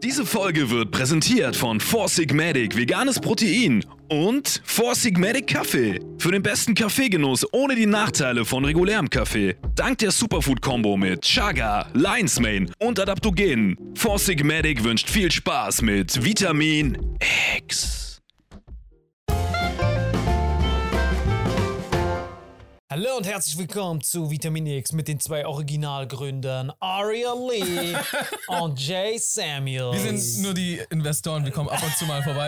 Diese Folge wird präsentiert von Four Sigmatic veganes Protein und Four Sigmatic Kaffee. Für den besten Kaffeegenuss ohne die Nachteile von regulärem Kaffee. Dank der Superfood-Kombo mit Chaga, Lion's Mane und Adaptogen. Four Sigmatic wünscht viel Spaß mit Vitamin X. Hallo und herzlich willkommen zu Vitamin X mit den zwei Originalgründern Aria Lee und Jay Samuel. Wir sind nur die Investoren, wir kommen ab und zu mal vorbei.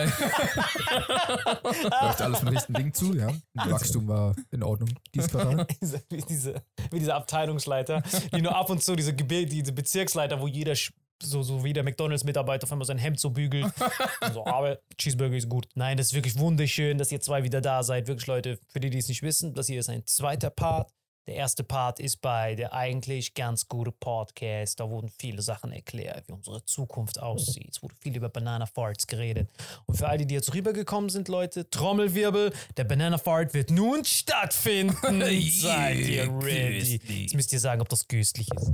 Läuft alles mit richtigen Dingen zu, ja. Das Wachstum war in Ordnung, dieses Quartal. wie diese Abteilungsleiter, die nur ab und zu diese Bezirksleiter, wo jeder so wie der McDonalds-Mitarbeiter auf einmal sein Hemd so bügelt. So, aber Cheeseburger ist gut. Nein, das ist wirklich wunderschön, dass ihr zwei wieder da seid. Wirklich, Leute, für die es nicht wissen, das hier ist ein zweiter Part. Der erste Part ist bei der eigentlich ganz gute Podcast. Da wurden viele Sachen erklärt, wie unsere Zukunft aussieht. Es wurde viel über Banana Farts geredet. Und für alle, die jetzt rübergekommen sind, Leute, Trommelwirbel, der Banana Fart wird nun stattfinden. Seid ihr ready? Jetzt müsst ihr sagen, ob das köstlich ist.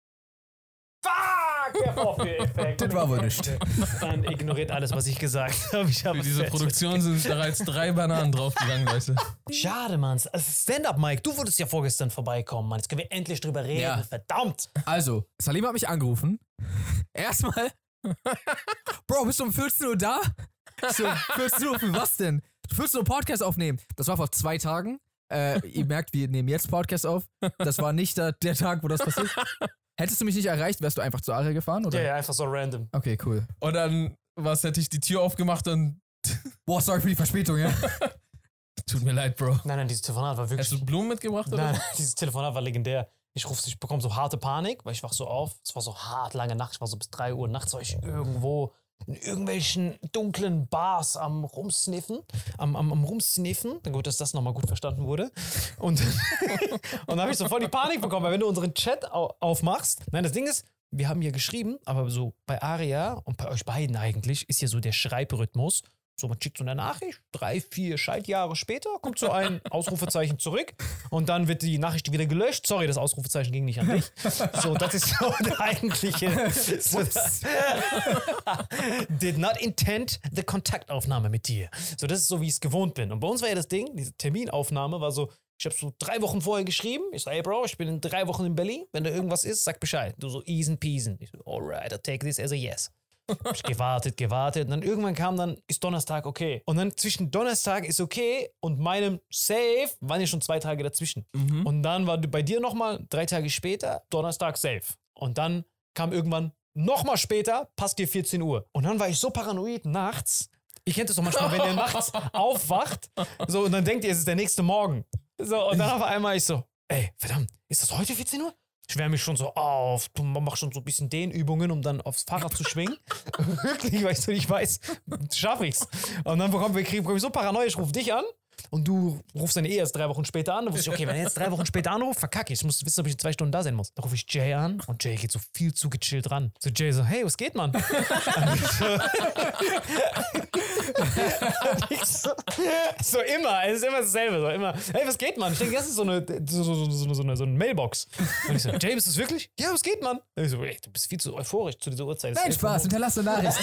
Der Vorführeffekt. Das war wohl nicht. Dann ignoriert alles, was ich gesagt habe. Für diese Produktion sind bereits 3 Bananen draufgegangen, Leute. Schade, Mann. Also Stand-up, Mike. Du wolltest ja vorgestern vorbeikommen, Mann. Jetzt können wir endlich drüber reden. Ja. Verdammt. Also, Salim hat mich angerufen. Erstmal, Bro, bist du um 14 Uhr da? So, 14 Uhr für was denn? 14 Uhr Podcast aufnehmen. Das war vor 2 Tagen. Ihr merkt, wir nehmen jetzt Podcast auf. Das war nicht der Tag, wo das passiert. Hättest du mich nicht erreicht, wärst du einfach zu Aria gefahren, oder? Ja, einfach so random. Okay, cool. Und dann, hätte ich die Tür aufgemacht und... Boah, sorry für die Verspätung, ja? Tut mir leid, Bro. Nein, dieses Telefonat war wirklich... Hast du Blumen mitgebracht, oder? Nein, dieses Telefonat war legendär. Ich bekomme so harte Panik, weil ich wach so auf. Es war so hart, lange Nacht. Ich war so bis 3 Uhr nachts, war ich irgendwo in irgendwelchen dunklen Bars am Rumsniffen. Am Rumsniffen. Gut, dass das nochmal gut verstanden wurde. Und dann habe ich so voll die Panik bekommen, weil wenn du unseren Chat aufmachst, nein, das Ding ist, wir haben hier geschrieben, aber so bei Aria und bei euch beiden eigentlich ist ja so der Schreibrhythmus. So, man schickt so eine Nachricht, 3, 4 Schaltjahre später kommt so ein Ausrufezeichen zurück und dann wird die Nachricht wieder gelöscht. Sorry, das Ausrufezeichen ging nicht an dich. So, das ist so der eigentliche... So, did not intend the Kontaktaufnahme mit dir. So, das ist so, wie ich es gewohnt bin. Und bei uns war ja das Ding, diese Terminaufnahme war so, ich habe so 3 Wochen vorher geschrieben. Ich so, hey Bro, ich bin in 3 Wochen in Berlin. Wenn da irgendwas ist, sag Bescheid. Du so, easy peasy. Ich so, alright, I'll take this as a yes. Hab ich gewartet. Und dann irgendwann kam dann, ist Donnerstag okay. Und dann zwischen Donnerstag ist okay und meinem Safe waren ja schon 2 Tage dazwischen. Und dann war bei dir nochmal 3 Tage später, Donnerstag safe. Und dann kam irgendwann nochmal später, passt dir 14 Uhr. Und dann war ich so paranoid nachts. Ihr kennt es doch manchmal, wenn ihr nachts aufwacht, so, und dann denkt ihr, es ist der nächste Morgen. So, und dann auf einmal ich so, ey, verdammt, ist das heute 14 Uhr? Ich wärme mich schon so auf, mach schon so ein bisschen Dehnübungen, um dann aufs Fahrrad zu schwingen. Wirklich, weil ich so nicht weiß, schaffe ich's. Und dann bekomme ich so paranoia, ich rufe dich an und du rufst dann erst 3 Wochen später an. Dann wusste ich, okay, wenn er jetzt 3 Wochen später anruft, verkacke ich. Ich muss wissen, ob ich in 2 Stunden da sein muss. Dann rufe ich Jay an und Jay geht so viel zu gechillt ran. So Jay so, hey, was geht, Mann? So immer, es ist immer dasselbe. So immer, hey, was geht, Mann? Ich denke, das ist so eine Mailbox. Und ich so, Jay, ist das wirklich? Ja, was geht, Mann? Und ich so, ey, du bist viel zu euphorisch zu dieser Uhrzeit. Nein, Spaß, hinterlasse eine Nachricht.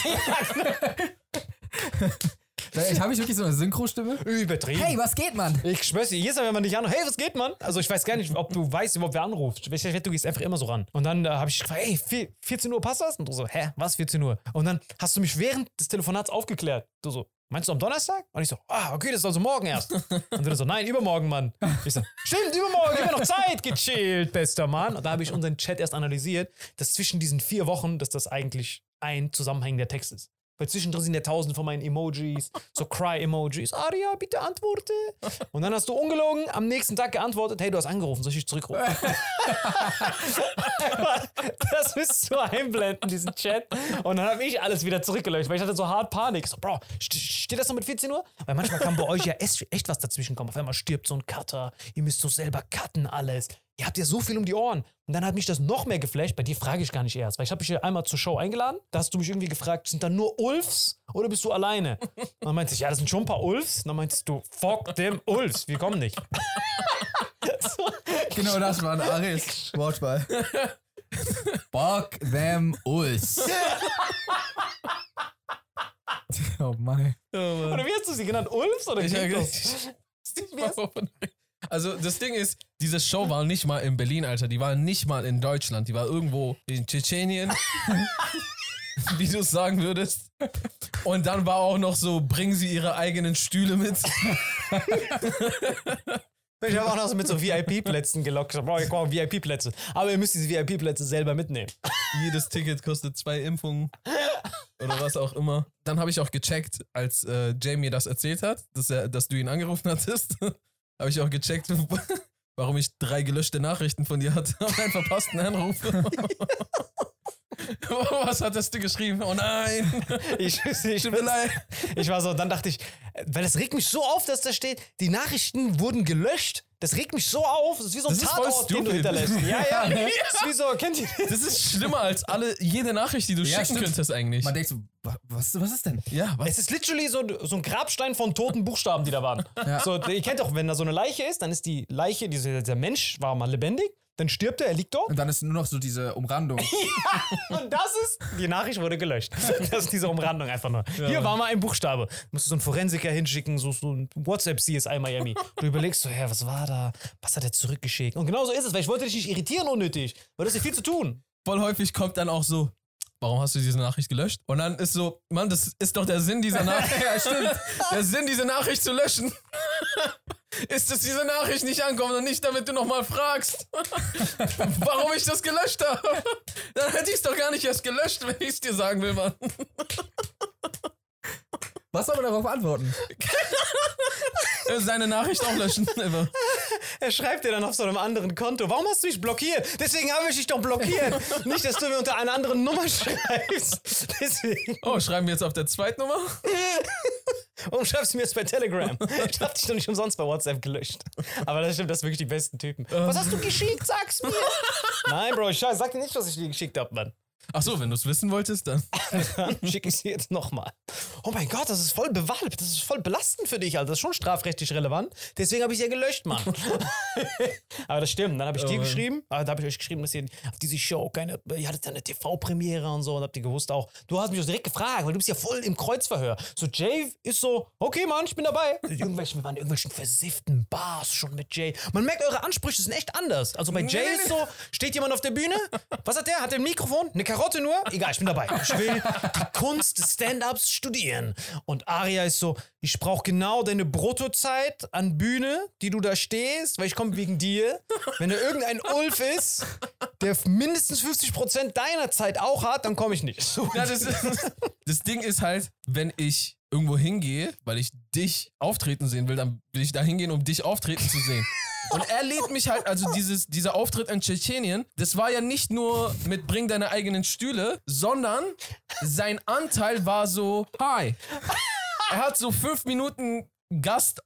Habe ich wirklich so eine Synchro-Stimme? Übertrieben. Hey, was geht, Mann? Ich schwör's dir, jedes Mal, wenn man dich anruft, hey, was geht, Mann? Also ich weiß gar nicht, ob du weißt, überhaupt wer anruft. Ich wette, du gehst einfach immer so ran. Und dann habe ich gefragt, hey, 14 Uhr passt das? Und du so, hä, was 14 Uhr? Und dann hast du mich während des Telefonats aufgeklärt. Du so, meinst du am Donnerstag? Und ich so, okay, das ist also morgen erst. Und du so, nein, übermorgen, Mann. Ich so, stimmt, übermorgen, immer noch Zeit, gechillt, bester Mann. Und da habe ich unseren Chat erst analysiert, dass zwischen diesen 4 Wochen, dass das eigentlich ein zusammenhängender Text ist. Weil zwischendrin sind ja 1000 von meinen Emojis, so Cry-Emojis. Aria, bitte antworte. Und dann hast du ungelogen am nächsten Tag geantwortet, hey, du hast angerufen, soll ich dich zurückrufen? Das müsst du einblenden, diesen Chat. Und dann habe ich alles wieder zurückgelöscht, weil ich hatte so hart Panik. So, Bro, steht das noch mit 14 Uhr? Weil manchmal kann bei euch ja echt was dazwischen kommen. Auf einmal stirbt so ein Cutter, ihr müsst so selber cutten alles. Ihr habt ja so viel um die Ohren. Und dann hat mich das noch mehr geflasht. Bei dir frage ich gar nicht erst, weil ich habe dich ja einmal zur Show eingeladen. Da hast du mich irgendwie gefragt, sind da nur Ulfs oder bist du alleine? Und dann meinte ich, ja, das sind schon ein paar Ulfs. Und dann meintest du, fuck them Ulfs, wir kommen nicht. So. Genau das war ein Aris Wortwahl. Fuck them Ulfs. Oh Mann, ey. Oder wie hast du sie genannt? Ulfs oder Kryptos? Also das Ding ist, diese Show war nicht mal in Berlin, Alter. Die war nicht mal in Deutschland. Die war irgendwo in Tschetschenien. Wie du es sagen würdest. Und dann war auch noch so, bringen sie ihre eigenen Stühle mit. Ich habe auch noch so mit so VIP-Plätzen gelockt. Ich brauche VIP-Plätze. Aber ihr müsst diese VIP-Plätze selber mitnehmen. Jedes Ticket kostet 2 Impfungen. Oder was auch immer. Dann habe ich auch gecheckt, als Jay mir das erzählt hat, dass du ihn angerufen hattest, habe ich auch gecheckt, warum ich 3 gelöschte Nachrichten von dir hatte und einen verpassten Anruf. Was hattest du geschrieben? Oh nein! Ich war so, dann dachte ich, weil es regt mich so auf, dass da steht, die Nachrichten wurden gelöscht. Das regt mich so auf. Das ist wie so ein Das ist voll Tatort, den du stupid. hinterlässt. Ja. Das ist wie so, kennt ihr das? Das ist schlimmer als jede Nachricht, die du schicken stimmt. könntest eigentlich. Man denkt so, was ist denn? Ja, was? Es ist literally so ein Grabstein von toten Buchstaben, die da waren. Ja. So, ihr kennt doch, wenn da so eine Leiche ist, dann ist die Leiche, dieser Mensch war mal lebendig, dann stirbt er liegt dort. Und dann ist nur noch so diese Umrandung. Und das ist, die Nachricht wurde gelöscht. Das ist diese Umrandung einfach nur. Hier war mal ein Buchstabe. Du musst so einen Forensiker hinschicken, so ein WhatsApp-CSI Miami. Du überlegst so, was war da? Was hat er zurückgeschickt? Und genau so ist es, weil ich wollte dich nicht irritieren unnötig. Weil das ist ja viel zu tun. Voll häufig kommt dann auch so, warum hast du diese Nachricht gelöscht? Und dann ist so, Mann, das ist doch der Sinn dieser Nachricht. Ja, stimmt. Der Sinn, diese Nachricht zu löschen. Ist, dass diese Nachricht nicht ankommt und nicht, damit du nochmal fragst, warum ich das gelöscht habe. Dann hätte ich es doch gar nicht erst gelöscht, wenn ich es dir sagen will, Mann. Was soll man darauf antworten? Seine Nachricht auch löschen. Immer. Er schreibt dir dann auf so einem anderen Konto. Warum hast du mich blockiert? Deswegen habe ich dich doch blockiert. Nicht, dass du mir unter einer anderen Nummer schreibst. Deswegen. Oh, schreiben wir jetzt auf der zweiten Nummer? Warum schreibst du mir jetzt bei Telegram? Ich hab dich doch nicht umsonst bei WhatsApp gelöscht. Aber das stimmt, das sind wirklich die besten Typen. Was hast du geschickt? Sag's mir. Nein, Bro, scheiße, sag dir nicht, was ich dir geschickt hab, Mann. Ach so, wenn du es wissen wolltest, dann. Dann schicke ich sie jetzt nochmal. Oh mein Gott, das ist voll das ist voll belastend für dich, Alter. Das ist schon strafrechtlich relevant. Deswegen habe ich sie ja gelöscht, Mann. Aber das stimmt. Dann habe ich dir geschrieben, da habe ich euch geschrieben, dass ihr auf diese Show ihr hattet ja eine TV-Premiere und so und habt ihr gewusst auch. Du hast mich auch direkt gefragt, weil du bist ja voll im Kreuzverhör. So, Jay ist so, okay, Mann, ich bin dabei. Wir waren in irgendwelchen versifften Bars schon mit Jay. Man merkt, eure Ansprüche sind echt anders. Also bei Jay ist so, steht jemand auf der Bühne, was hat der? Hat der ein Mikrofon? Eine Karotte nur? Egal, ich bin dabei. Ich will die Kunst des Stand-Ups studieren. Und Aria ist so, ich brauche genau deine Bruttozeit an Bühne, die du da stehst, weil ich komme wegen dir. Wenn da irgendein Ulf ist, der mindestens 50% deiner Zeit auch hat, dann komme ich nicht. So. Ja, das Ding ist halt, wenn ich irgendwo hingehe, weil ich dich auftreten sehen will, dann will ich da hingehen, um dich auftreten zu sehen. Und er lädt mich halt, also dieser Auftritt in Tschetschenien, das war ja nicht nur mit bring deine eigenen Stühle, sondern sein Anteil war so, hi. Er hat so 5 Minuten Gast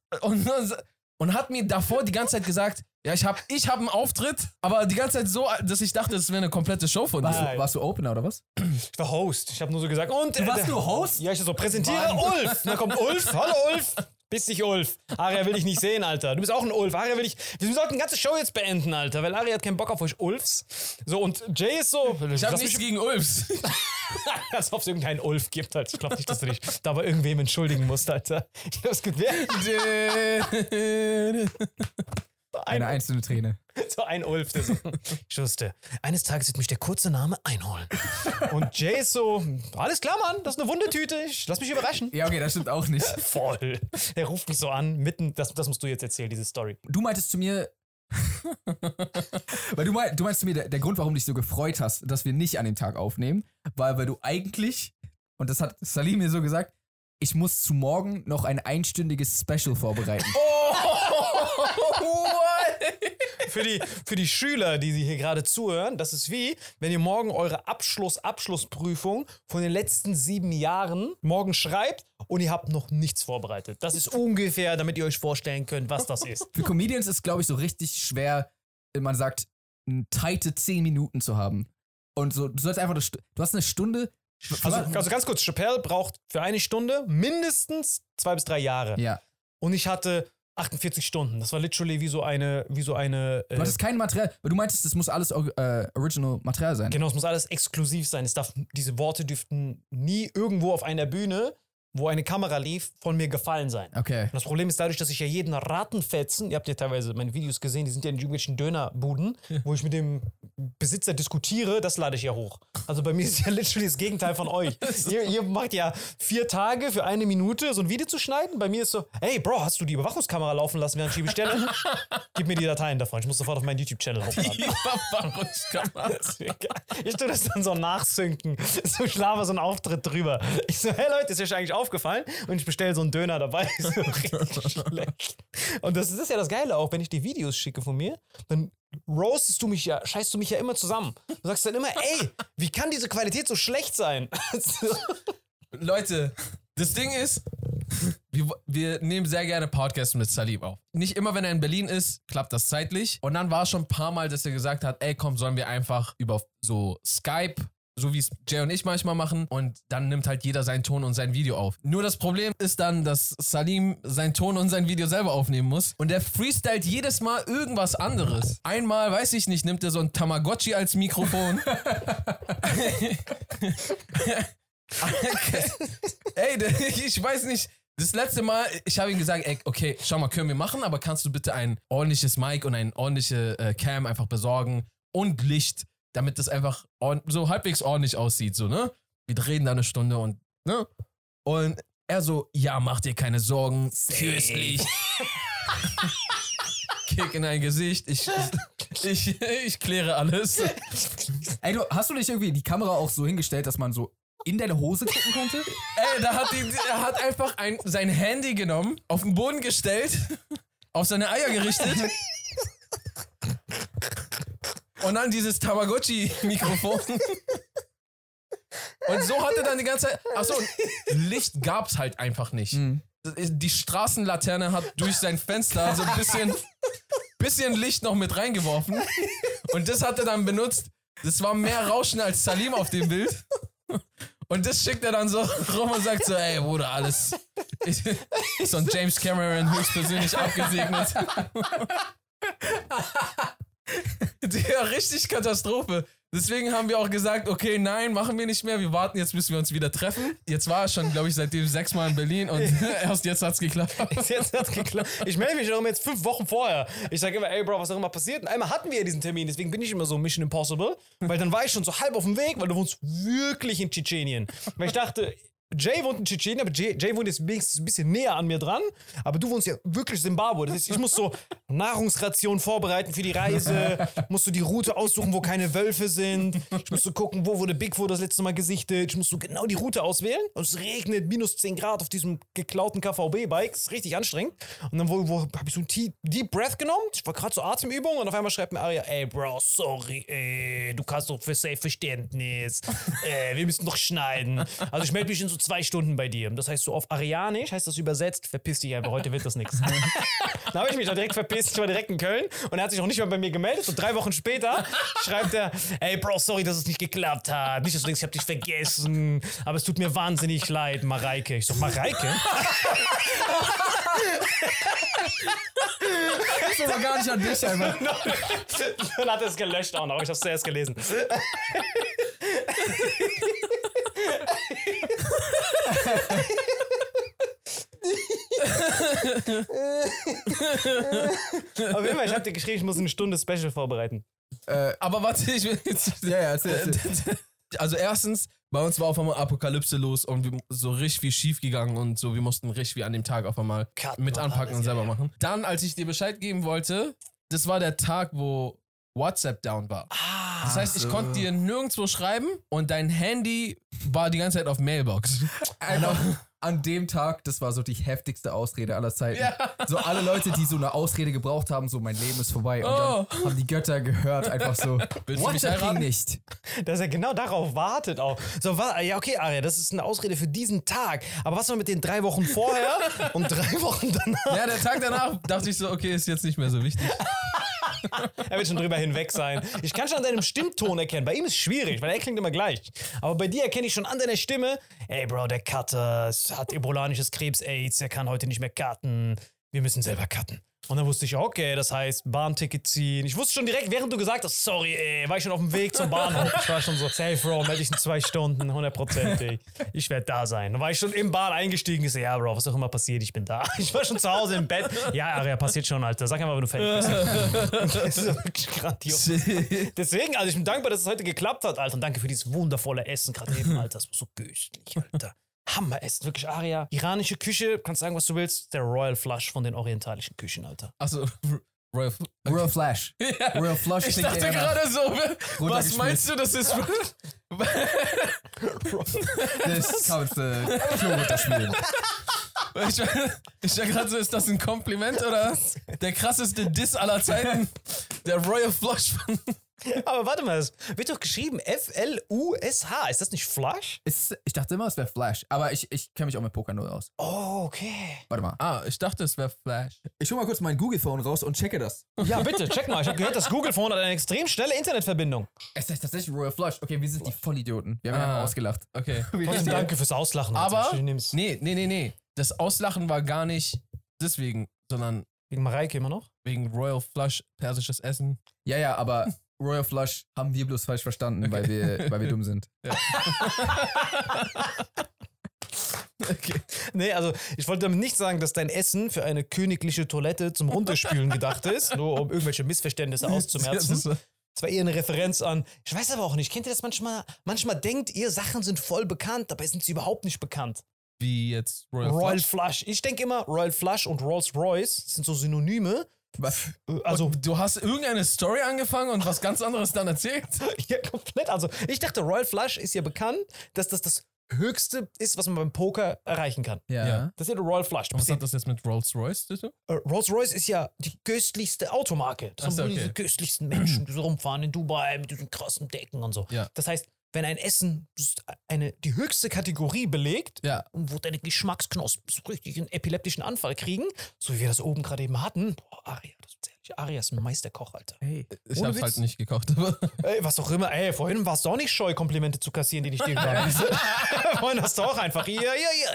und hat mir davor die ganze Zeit gesagt, ja, ich hab einen Auftritt, aber die ganze Zeit so, dass ich dachte, das wäre eine komplette Show von dir. Warst du Opener oder was? Ich war Host. Ich habe nur so gesagt, und... Du warst nur Host? Ja, ich so, präsentiere Ulf. Und dann kommt Ulf. Hallo Ulf. Bist dich Ulf. Aria will dich nicht sehen, Alter. Du bist auch ein Ulf. Aria will dich... Wir sollten die ganze Show jetzt beenden, Alter, weil Aria hat keinen Bock auf euch Ulfs. So, und Jay ist so... Ich hab nichts gegen Ulfs. Als ob es irgendeinen Ulf gibt, Alter. Ich glaube nicht, dass du dich da bei irgendwem entschuldigen musst, Alter. Ich glaube, es gibt Eine einzelne Träne. so ein Ulf, der so, ich wusste, eines Tages wird mich der kurze Name einholen. Und Jay ist so, alles klar, Mann, das ist eine Wundertüte, lass mich überraschen. Ja, okay, das stimmt auch nicht. Voll. Er ruft mich so an, mitten, das musst du jetzt erzählen, diese Story. Du meintest zu mir, weil du meinst zu mir, der Grund, warum du dich so gefreut hast, dass wir nicht an dem Tag aufnehmen, war, weil du eigentlich, und das hat Salim mir so gesagt, ich muss zu morgen noch ein einstündiges Special vorbereiten. Für die Schüler, die hier gerade zuhören, das ist wie, wenn ihr morgen eure Abschlussprüfung von den letzten 7 Jahren morgen schreibt und ihr habt noch nichts vorbereitet. Das ist ungefähr, damit ihr euch vorstellen könnt, was das ist. Für Comedians ist, glaube ich, so richtig schwer, wenn man sagt, tighte 10 Minuten zu haben. Und so, du sollst einfach, du hast eine Stunde. Also ganz kurz, Chappelle braucht für eine Stunde mindestens 2 bis 3 Jahre. Ja. Und ich hatte 48 Stunden. Das war literally wie so eine. Du hattest kein Material, weil du meintest, das muss alles Original Material sein. Genau, es muss alles exklusiv sein. Diese Worte dürften nie irgendwo auf einer Bühne wo eine Kamera lief, von mir gefallen sein. Okay. Und das Problem ist dadurch, dass ich ja jeden Rattenfetzen, ihr habt ja teilweise meine Videos gesehen, die sind ja in irgendwelchen Dönerbuden, wo ich mit dem Besitzer diskutiere, das lade ich ja hoch. Also bei mir ist ja literally das Gegenteil von euch. Ihr macht ja 4 Tage für 1 Minute so ein Video zu schneiden. Bei mir ist so, hey Bro, hast du die Überwachungskamera laufen lassen, während ich die bestelle? Gib mir die Dateien davon. Ich muss sofort auf meinen YouTube-Channel hochladen. Ich tue das dann so nachsynken. So schlafe so einen Auftritt drüber. Ich so, hey Leute, ist euch eigentlich aufgefallen? Und ich bestelle so einen Döner dabei. So richtig schlecht. Und das ist ja das Geile auch, wenn ich die Videos schicke von mir, dann roastest du mich ja, scheißt du mich ja immer zusammen. Du sagst dann immer, ey, wie kann diese Qualität so schlecht sein? Leute, das Ding ist, wir nehmen sehr gerne Podcasts mit Salim auf. Nicht immer, wenn er in Berlin ist, klappt das zeitlich. Und dann war es schon ein paar Mal, dass er gesagt hat, ey komm, sollen wir einfach über so Skype, so wie es Jay und ich manchmal machen, und dann nimmt halt jeder seinen Ton und sein Video auf. Nur das Problem ist dann, dass Salim seinen Ton und sein Video selber aufnehmen muss und der freestylt jedes Mal irgendwas anderes. Einmal, weiß ich nicht, nimmt er so ein Tamagotchi als Mikrofon. Ey, ich weiß nicht. Das letzte Mal, ich habe ihm gesagt, ey, okay, schau mal, können wir machen, aber kannst du bitte ein ordentliches Mic und eine ordentliche Cam einfach besorgen und Licht, damit das einfach so halbwegs ordentlich aussieht, so, ne? Wir drehen da eine Stunde und, ne? Und er so, ja, mach dir keine Sorgen, fürstlich. Kick in dein Gesicht, ich kläre alles. Ey, hast du nicht irgendwie die Kamera auch so hingestellt, dass man so in deine Hose gucken konnte? Ey, er hat einfach sein Handy genommen, auf den Boden gestellt, auf seine Eier gerichtet und dann dieses Tamagotchi-Mikrofon. Und so hat er dann die ganze Zeit... Achso, Licht gab's halt einfach nicht. Die Straßenlaterne hat durch sein Fenster so ein bisschen Licht noch mit reingeworfen. Und das hat er dann benutzt. Das war mehr Rauschen als Salim auf dem Bild. Und das schickt er dann so rum und sagt so, ey Bruder, alles so ein James Cameron höchstpersönlich abgesegnet. Ja, richtig Katastrophe. Deswegen haben wir auch gesagt, okay, nein, machen wir nicht mehr. Wir warten, jetzt müssen wir uns wieder treffen. Jetzt war er schon, glaube ich, seitdem 6 Mal in Berlin und erst jetzt hat's geklappt. Ich melde mich darum jetzt 5 Wochen vorher. Ich sage immer, ey Bro, was auch immer passiert. Und einmal hatten wir ja diesen Termin, deswegen bin ich immer so Mission Impossible. Weil dann war ich schon so halb auf dem Weg, weil du wohnst wirklich in Tschetschenien. Weil ich dachte, Jay wohnt in Tschetschenien, aber Jay wohnt jetzt wenigstens ein bisschen näher an mir dran. Aber du wohnst ja wirklich in Zimbabwe. Das heißt, ich muss so Nahrungsration vorbereiten für die Reise. Musst du die Route aussuchen, wo keine Wölfe sind. Ich muss so gucken, wo wurde Bigfoot das letzte Mal gesichtet. Ich muss so genau die Route auswählen. Und es regnet minus 10 Grad auf diesem geklauten KVB-Bike. Das ist richtig anstrengend. Und dann habe ich so ein Deep Breath genommen. Ich war gerade so Atemübung und auf einmal schreibt mir Aria, ey Bro, sorry, ey, du kannst doch für safe Verständnis. Wir müssen doch schneiden. Also ich melde mich in so 2 Stunden bei dir. Das heißt so auf Arianisch, heißt das übersetzt, verpiss dich einfach, heute wird das nichts. Dann habe ich mich auch direkt verpisst, ich war direkt in Köln und er hat sich auch nicht mal bei mir gemeldet. So 3 Wochen später schreibt er, ey Bro, sorry, dass es nicht geklappt hat. Nicht, dass du denkst, ich hab dich vergessen, aber es tut mir wahnsinnig leid, Mareike. Ich so, Mareike? Das ist aber gar nicht an dich einfach. Dann hat er es gelöscht auch noch, ich hab's zuerst gelesen. Auf jeden Fall, ich hab dir geschrieben, ich muss eine Stunde Special vorbereiten. Aber warte, ich will jetzt... Ja, erzähl. Also erstens, bei uns war auf einmal Apokalypse los und so richtig viel schief gegangen und so, wir mussten richtig viel an dem Tag auf einmal mit anpacken und selber machen. Dann, als ich dir Bescheid geben wollte, das war der Tag, wo WhatsApp down war. Das heißt, ich konnte dir nirgendwo schreiben und dein Handy war die ganze Zeit auf Mailbox. Einfach an dem Tag, das war so die heftigste Ausrede aller Zeiten. Ja. So alle Leute, die so eine Ausrede gebraucht haben, so mein Leben ist vorbei. Und dann haben die Götter gehört, einfach so, WhatsApp ging nicht. Dass er genau darauf wartet auch. So, ja okay, Aria, das ist eine Ausrede für diesen Tag. Aber was war mit den 3 Wochen vorher und 3 Wochen danach? Ja, der Tag danach dachte ich so, okay, ist jetzt nicht mehr so wichtig. Er wird schon drüber hinweg sein. Ich kann schon an deinem Stimmton erkennen. Bei ihm ist es schwierig, weil er klingt immer gleich. Aber bei dir erkenne ich schon an deiner Stimme, ey Bro, der Cutter hat ebolanisches Krebs-Aids, er kann heute nicht mehr cutten. Wir müssen selber cutten. Und dann wusste ich, okay, das heißt Bahnticket ziehen. Ich wusste schon direkt, während du gesagt hast, sorry, war ich schon auf dem Weg zum Bahnhof. Ich war schon so, safe, Bro, melde dich in 2 Stunden, 100%. Ich werde da sein. Dann war ich schon im Bahn eingestiegen. Ich so, ja, Bro, was auch immer passiert, ich bin da. Ich war schon zu Hause im Bett. Ja, Aria, passiert schon, Alter. Sag einfach, wenn du fertig bist. Das ist wirklich grandios. Deswegen, also ich bin dankbar, dass es heute geklappt hat, Alter. Und danke für dieses wundervolle Essen gerade eben, Alter. Das war so köstlich, Alter. Hammeressen, wirklich, Aria. Iranische Küche, kannst sagen, was du willst. Der Royal Flush von den orientalischen Küchen, Alter. Achso, Royal Flush. Ja. Royal Flush. Ich dachte gerade so, was meinst du, das ist... Das kannst du Klo runterspielen. Ich war gerade so, ist das ein Kompliment oder der krasseste Diss aller Zeiten? Der Royal Flush von... Aber warte mal, es wird doch geschrieben F-L-U-S-H. Ist das nicht Flush? Ich dachte immer, es wäre Flash, aber ich kenne mich auch mit Poker null aus. Oh, okay. Warte mal. Ah, ich dachte, es wäre Flash. Ich hol mal kurz mein Google-Phone raus und checke das. Ja, bitte, check mal. Ich habe gehört, das Google Phone hat eine extrem schnelle Internetverbindung. Es ist tatsächlich Royal Flush. Okay, wir sind die Vollidioten. Wir haben ja ausgelacht. Okay. Trotzdem danke fürs Auslachen. Aber, Alter. Nimm's. nee. Das Auslachen war gar nicht deswegen, sondern Wegen Mareike immer noch? wegen Royal Flush, persisches Essen. Ja, aber Royal Flush haben wir bloß falsch verstanden, weil wir dumm sind. Okay. Nee, also ich wollte damit nicht sagen, dass dein Essen für eine königliche Toilette zum Runterspülen gedacht ist, nur um irgendwelche Missverständnisse auszumerzen. Es war eher eine Referenz an, ich weiß aber auch nicht, kennt ihr das manchmal? Manchmal denkt ihr, Sachen sind voll bekannt, dabei sind sie überhaupt nicht bekannt. Wie jetzt Royal Flush. Ich denke immer, Royal Flush und Rolls Royce sind so Synonyme. Was? Also, Und du hast irgendeine Story angefangen und was ganz anderes dann erzählt? ja, komplett. Also, ich dachte, Royal Flush ist ja bekannt, dass das Höchste ist, was man beim Poker erreichen kann. Ja. Das ist ja der Royal Flush. Was hat das jetzt mit Rolls Royce zu tun? Rolls Royce ist ja die köstlichste Automarke. Das Ach sind so, diese okay. köstlichsten Menschen, die so rumfahren in Dubai mit diesen krassen Decken und so. Ja. Das heißt, wenn ein Essen die höchste Kategorie belegt, Ja. und wo deine Geschmacksknospen so richtig einen epileptischen Anfall kriegen, so wie wir das oben gerade eben hatten, boah, Aria, das ist ehrlich, Aria ist ein Meisterkoch, Alter. Hey. Ich Ohne hab's Witz. halt nicht gekocht, aber. Ey, was auch immer, vorhin warst du auch nicht scheu, Komplimente zu kassieren, die nicht dir waren. Vorhin hast du auch einfach, ja.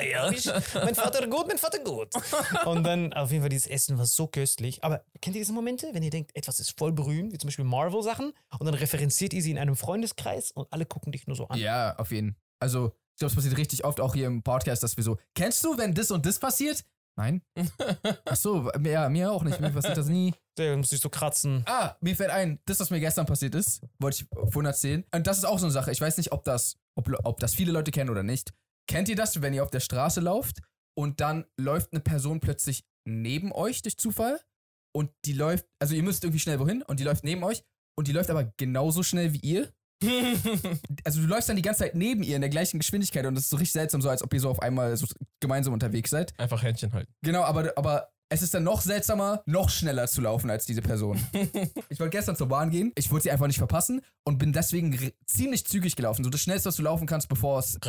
Mein Vater gut. Und dann, auf jeden Fall, dieses Essen war so köstlich. Aber kennt ihr diese Momente, wenn ihr denkt, etwas ist voll berühmt, wie zum Beispiel Marvel-Sachen, und dann referenziert ihr sie in einem Freundeskreis und alle gucken dich nur so an. Ja, auf jeden Fall. Also, ich glaube, es passiert richtig oft auch hier im Podcast, dass wir so, kennst du, wenn das und das passiert? Nein. Ach so, ja, mir auch nicht. Mir passiert das nie. Der muss sich so kratzen. Ah, mir fällt ein, das, was mir gestern passiert ist, wollte ich vorhin erzählen. Und das ist auch so eine Sache. Ich weiß nicht, ob das viele Leute kennen oder nicht. Kennt ihr das, wenn ihr auf der Straße lauft und dann läuft eine Person plötzlich neben euch durch Zufall und die läuft, also ihr müsst irgendwie schnell wohin und die läuft neben euch und die läuft aber genauso schnell wie ihr? Also du läufst dann die ganze Zeit neben ihr in der gleichen Geschwindigkeit und das ist so richtig seltsam, so als ob ihr so auf einmal so gemeinsam unterwegs seid. Einfach Händchen halten. Genau, aber es ist dann noch seltsamer, noch schneller zu laufen als diese Person. Ich wollte gestern zur Bahn gehen, ich wollte sie einfach nicht verpassen und bin deswegen ziemlich zügig gelaufen. So das Schnellste, was du laufen kannst, bevor es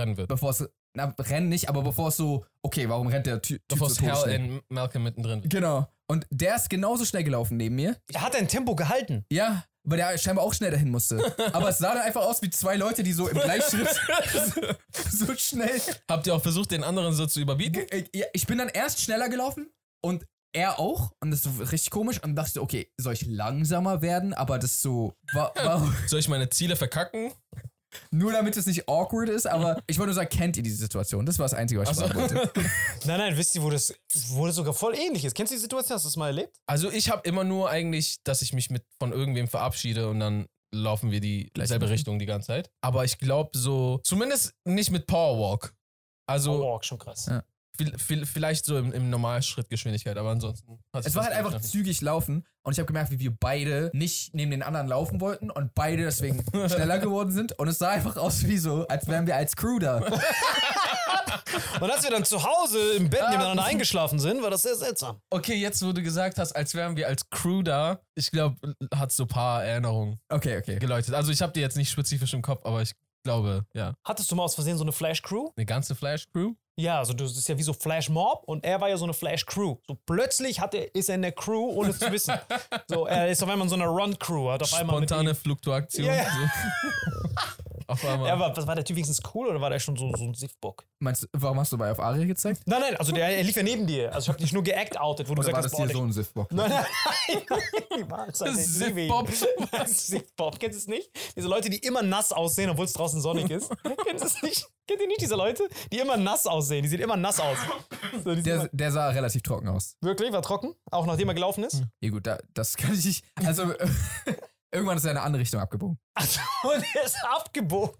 Rennen nicht, aber bevor es so, okay, warum rennt der Typ Bevor so es Hell todesschnell? in Malcolm mittendrin. Genau. Und der ist genauso schnell gelaufen neben mir. Er hat ein Tempo gehalten. Ja, weil der scheinbar auch schnell dahin musste. Aber es sah dann einfach aus wie 2 Leute, die so im Gleichschritt so schnell. Habt ihr auch versucht, den anderen so zu überbieten? Ich bin dann erst schneller gelaufen und er auch. Und das ist so richtig komisch. Und dachte, okay, soll ich langsamer werden? Aber das so war Soll ich meine Ziele verkacken? nur damit es nicht awkward ist. Aber ich wollte nur sagen, kennt ihr diese Situation? Das war das Einzige, was ich sagen wollte. Nein, wisst ihr, wo das sogar voll ähnlich ist? Kennst du die Situation? Hast du das mal erlebt? Also ich habe immer nur eigentlich, dass ich mich von irgendwem verabschiede und dann laufen wir die selbe Richtung die ganze Zeit. Aber ich glaube so, zumindest nicht mit Powerwalk. Also Oh, schon krass. Ja. vielleicht so im Normalschrittgeschwindigkeit, aber ansonsten. Es war halt einfach zügig laufen. Und ich habe gemerkt, wie wir beide nicht neben den anderen laufen wollten und beide deswegen schneller geworden sind. Und es sah einfach aus wie so, als wären wir als Crew da. Und als wir dann zu Hause im Bett nebeneinander eingeschlafen sind, war das sehr seltsam. Okay, jetzt wo du gesagt hast, als wären wir als Crew da, ich glaube, hat so ein paar Erinnerungen Okay. geläutet. Also ich habe die jetzt nicht spezifisch im Kopf, aber ich glaube, ja. Hattest du mal aus Versehen so eine Flash-Crew? Eine ganze Flash-Crew? Ja, also das ist ja wie so Flash-Mob und er war ja so eine Flash-Crew. So plötzlich ist er in der Crew, ohne es zu wissen. So, er ist auf einmal in so einer Run-Crew. Hat auf einmal Spontane mit Fluktuation. Ja, ja. So. Auf einmal. Ja, aber war der Typ wenigstens cool oder war der schon so ein Siffbock? Meinst du, warum hast du bei auf Aria gezeigt? Nein, also er lief ja neben dir. Also ich hab dich nur geact-outet, wo du Oder war gesagt das hast, hier so ein Siffbock? Nein. Niemals, Alter, Siff-Bob. Siff-Bob. Kennst du es nicht? Diese Leute, die immer nass aussehen, obwohl es draußen sonnig ist. Kennst du es nicht? Kennt ihr nicht diese Leute? Die immer nass aussehen. Die sehen immer nass aus. So, Der sah relativ trocken aus. wirklich? War trocken? Auch nachdem er gelaufen ist? Ja gut, das kann ich nicht. Also, irgendwann ist er in eine andere Richtung abgebogen. Also, der ist abgebogen.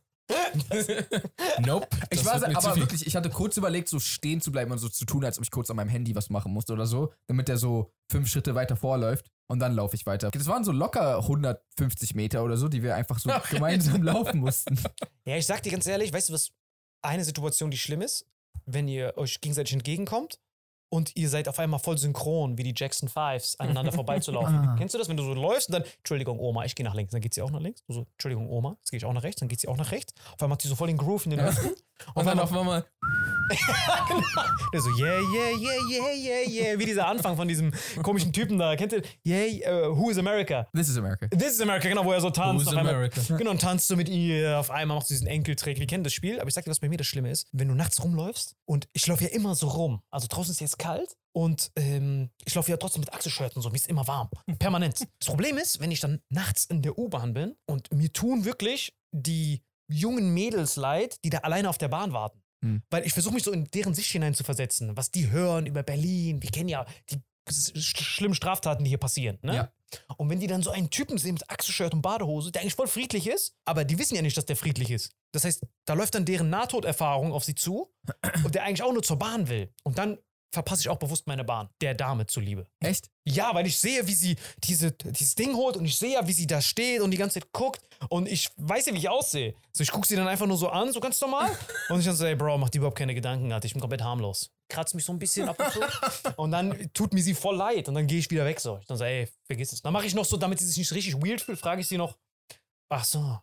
Nope. Ich das war wird mir zu aber viel. wirklich, ich hatte kurz überlegt, so stehen zu bleiben und so zu tun, als ob ich kurz an meinem Handy was machen musste oder so, damit der so 5 Schritte weiter vorläuft und dann laufe ich weiter. Das waren so locker 150 Meter oder so, die wir einfach so gemeinsam laufen mussten. Ja, ich sag dir ganz ehrlich, weißt du, was eine Situation, die schlimm ist? Wenn ihr euch gegenseitig entgegenkommt und ihr seid auf einmal voll synchron, wie die Jackson Fives, aneinander vorbeizulaufen. Ah. Kennst du das, wenn du so läufst und dann, Entschuldigung, Oma, ich gehe nach links, dann geht sie auch nach links. Du so, Entschuldigung, Oma, jetzt gehe ich auch nach rechts, dann geht sie auch nach rechts. Auf einmal macht sie so voll den Groove in den Hüften. Und dann auf einmal. Der so, yeah, yeah, yeah, yeah, yeah, yeah. Wie dieser Anfang von diesem komischen Typen da. Kennt ihr? Yeah, who is America? This is America. This is America, genau, wo er so tanzt. Who's Auf einmal, America? genau, und tanzt so mit ihr. Auf einmal machst du diesen Enkeltrick. Wir kennen das Spiel, aber ich sag dir, was bei mir das Schlimme ist. Wenn du nachts rumläufst und ich laufe ja immer so rum. Also draußen ist jetzt kalt und ich laufe ja trotzdem mit Achselshirts und so. Mir ist immer warm. Permanent. Das Problem ist, wenn ich dann nachts in der U-Bahn bin und mir tun wirklich die jungen Mädels leid, die da alleine auf der Bahn warten. Weil ich versuche mich so in deren Sicht hinein zu versetzen, was die hören über Berlin. Wir kennen ja die schlimmen Straftaten, die hier passieren. Ne? Ja. Und wenn die dann so einen Typen sehen mit Achselshirt und Badehose, der eigentlich voll friedlich ist, aber die wissen ja nicht, dass der friedlich ist. Das heißt, da läuft dann deren Nahtoderfahrung auf sie zu und der eigentlich auch nur zur Bahn will. Und dann verpasse ich auch bewusst meine Bahn, der Dame zuliebe. Echt? Ja, weil ich sehe, wie sie dieses Ding holt und ich sehe ja, wie sie da steht und die ganze Zeit guckt und ich weiß ja, wie ich aussehe. So, ich gucke sie dann einfach nur so an, so ganz normal und ich dann so, ey Bro, mach dir überhaupt keine Gedanken, Alter, ich bin komplett harmlos. Kratzt mich so ein bisschen ab und zu und dann tut mir sie voll leid und dann gehe ich wieder weg so. Ich dann so, ey, vergiss es. Dann mache ich noch so, damit sie sich nicht richtig weird fühlt, frage ich sie noch, ach so,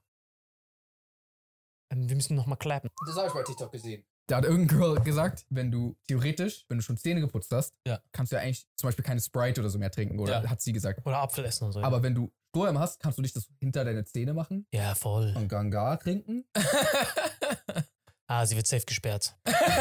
wir müssen noch mal clappen. Das habe ich bei TikTok gesehen. Da hat irgendein Girl gesagt, wenn du schon Zähne geputzt hast, Ja. kannst du ja eigentlich zum Beispiel keine Sprite oder so mehr trinken, oder? Ja. Hat sie gesagt. Oder Apfel essen und so. Aber wenn du Strohhalm hast, kannst du dich das hinter deine Zähne machen ja, voll. und Ganga trinken. Ah, sie wird safe gesperrt.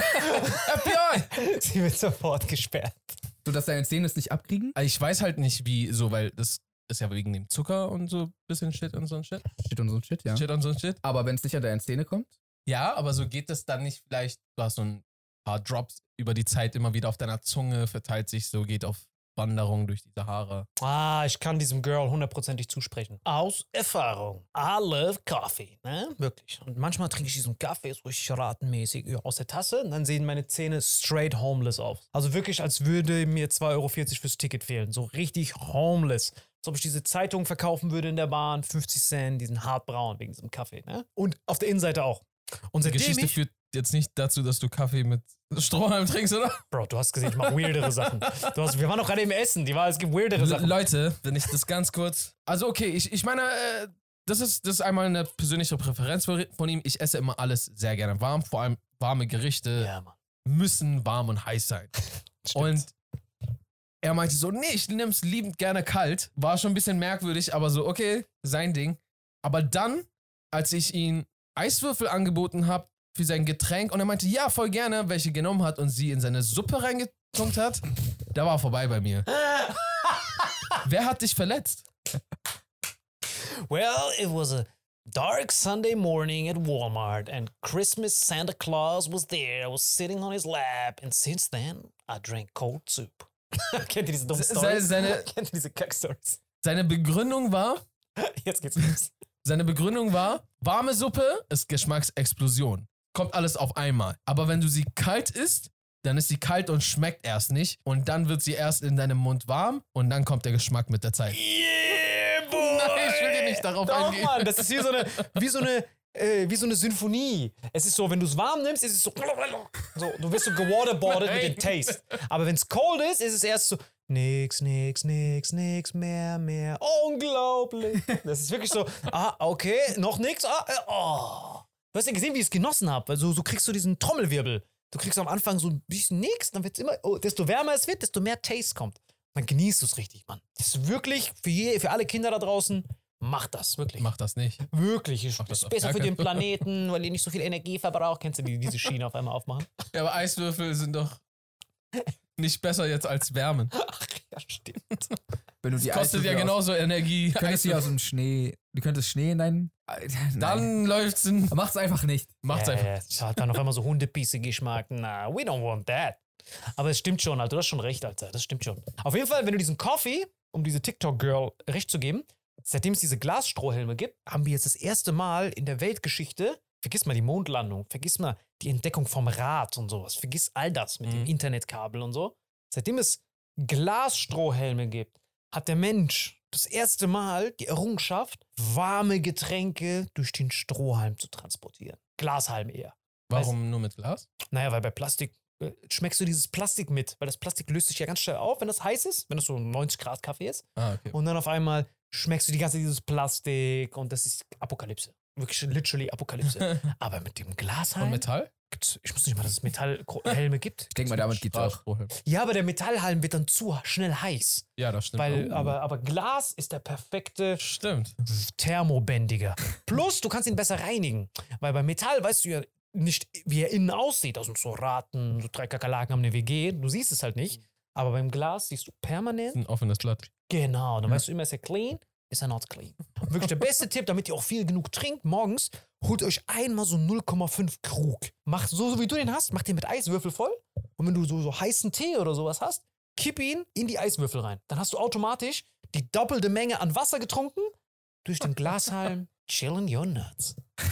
FBI! Sie wird sofort gesperrt. Sodass deine Zähne es nicht abkriegen. Ich weiß halt nicht, wie so, weil das ist ja wegen dem Zucker und so ein bisschen Shit und so ein Shit. Shit und so ein Shit, ja. Shit und so ein Shit. Aber wenn es nicht an deine Zähne kommt, Ja, aber so geht das dann nicht vielleicht, du hast so ein paar Drops über die Zeit immer wieder auf deiner Zunge, verteilt sich so, geht auf Wanderung durch die Sahara. Ah, ich kann diesem Girl hundertprozentig zusprechen. Aus Erfahrung. I love coffee, ne? Wirklich. Und manchmal trinke ich diesen Kaffee so richtig ratenmäßig aus der Tasse und dann sehen meine Zähne straight homeless aus. Also wirklich, als würde mir 2,40 Euro fürs Ticket fehlen. So richtig homeless. Als ob ich diese Zeitung verkaufen würde in der Bahn, 50 Cent, diesen hartbraun wegen diesem Kaffee, ne? Und auf der Innenseite auch. Und Die seitdem Geschichte führt jetzt nicht dazu, dass du Kaffee mit Strohhalm trinkst, oder? Bro, du hast gesehen, ich mach weirdere Sachen. Wir waren doch gerade im Essen, es gibt weirdere Sachen. Leute, wenn ich das ganz kurz. Also, okay, ich meine, das ist einmal eine persönliche Präferenz von ihm. Ich esse immer alles sehr gerne warm. Vor allem warme Gerichte Ja, Mann. müssen warm und heiß sein. Und er meinte so, nee, ich nehm's liebend gerne kalt. War schon ein bisschen merkwürdig, aber so, okay, sein Ding. Aber dann, als ich ihm Eiswürfel angeboten habe für sein Getränk und er meinte, ja, voll gerne, welche genommen hat und sie in seine Suppe reingetunkt hat, da war vorbei bei mir. Wer hat dich verletzt? Well, it was a dark Sunday morning at Walmart and Christmas Santa Claus was there. I was sitting on his lap and since then I drank cold soup. Kennt ihr diese dummen Storys? Kennt ihr diese Kack-Stories? Seine Begründung war, Jetzt geht's los. warme Suppe ist Geschmacksexplosion. Kommt alles auf einmal. Aber wenn du sie kalt isst, dann ist sie kalt und schmeckt erst nicht. Und dann wird sie erst in deinem Mund warm und dann kommt der Geschmack mit der Zeit. Yeah, boy! Nein, ich will dir nicht darauf Doch, eingehen. Mann, das ist hier wie so eine Symphonie. Es ist so, wenn du es warm nimmst, ist es so du wirst so gewaterboardet mit dem Taste. Aber wenn es cold ist, ist es erst so, nix, mehr. Unglaublich. Das ist wirklich so, okay, noch nix, oh. Du hast ja gesehen, wie ich es genossen habe, weil so kriegst du diesen Trommelwirbel. Du kriegst am Anfang so ein bisschen nix, dann wird es immer, desto wärmer es wird, desto mehr Taste kommt. Dann genießt du es richtig, Mann. Das ist wirklich für alle Kinder da draußen Mach das, wirklich. Mach das nicht. Wirklich. Ist das auf besser gar für den keinen Fall. Planeten, weil ihr nicht so viel Energie verbraucht. Kennst du diese Schiene auf einmal aufmachen? Ja, aber Eiswürfel sind doch nicht besser jetzt als Wärmen. Ach, ja, stimmt. Wenn du die Kostet ja Eiswürfel genauso Energie. Du könntest die aus Eiswürfel. dem Schnee. Du könntest Schnee in deinen. Nein. Dann läuft's in. Macht's einfach nicht. Macht's einfach. Es hat dann auf einmal so Hundepisse-Geschmack. Na, we don't want that. Aber es stimmt schon, Alter. Du hast schon recht, Alter. Das stimmt schon. Auf jeden Fall, wenn du diesen Coffee, um diese TikTok-Girl recht zu geben, seitdem es diese Glasstrohhelme gibt, haben wir jetzt das erste Mal in der Weltgeschichte, vergiss mal die Mondlandung, vergiss mal die Entdeckung vom Rad und sowas, vergiss all das mit dem Internetkabel und so. Seitdem es Glasstrohhelme gibt, hat der Mensch das erste Mal die Errungenschaft, warme Getränke durch den Strohhalm zu transportieren. Glashalm eher. Warum nur mit Glas? Naja, weil bei Plastik schmeckst du dieses Plastik mit, weil das Plastik löst sich ja ganz schnell auf, wenn das heiß ist, wenn das so 90 Grad Kaffee ist. Ah, okay. Und dann auf einmal schmeckst du die ganze Zeit dieses Plastik und das ist Apokalypse. Wirklich literally Apokalypse. Aber mit dem Und Glashalm, Metall? ich wusste nicht mal, dass es Metallhelme gibt. Ich denke mal, damit geht's auch. Ja, aber der Metallhalm wird dann zu schnell heiß. Ja, das stimmt. Weil, Oh. aber Glas ist der perfekte Stimmt. Thermobändiger. Plus, du kannst ihn besser reinigen. Weil bei Metall weißt du ja nicht, wie er innen aussieht. Da sind so Ratten, so 3 Kakerlaken haben eine WG. Du siehst es halt nicht. Aber beim Glas siehst du permanent. Ein offenes Blatt. Genau. Dann weißt du immer, ist er clean, ist er not clean. Und wirklich der beste Tipp, damit ihr auch viel genug trinkt morgens, holt euch einmal so 0,5 Krug. Macht so wie du den hast, macht den mit Eiswürfel voll. Und wenn du so heißen Tee oder sowas hast, kipp ihn in die Eiswürfel rein. Dann hast du automatisch die doppelte Menge an Wasser getrunken durch den Glashalm. Chillen your nuts.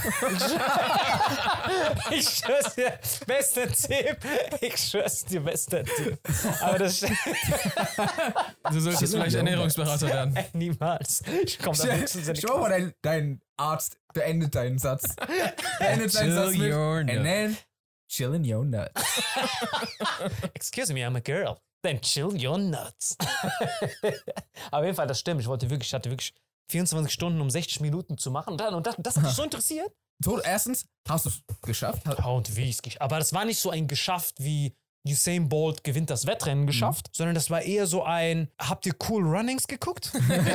Ich schwör's dir, bester Tipp. Ich schwör's dir, bester Tipp. Aber das Du solltest vielleicht Ernährungsberater werden. niemals. Ich komm da wenigstens in die Schau mal, dein Arzt beendet deinen Satz. Beendet deinen Satz mit. your And nuts. then chillin' your nuts. Excuse me, I'm a girl. Then chill your nuts. Auf jeden Fall, das stimmt. Ich hatte wirklich 24 Stunden, um 60 Minuten zu machen. Und das hat mich so interessiert. So, erstens, hast du es geschafft? Ja, und wie es geschafft. Aber das war nicht so ein geschafft wie Usain Bolt gewinnt das Wettrennen geschafft, sondern das war eher so ein, habt ihr Cool Runnings geguckt?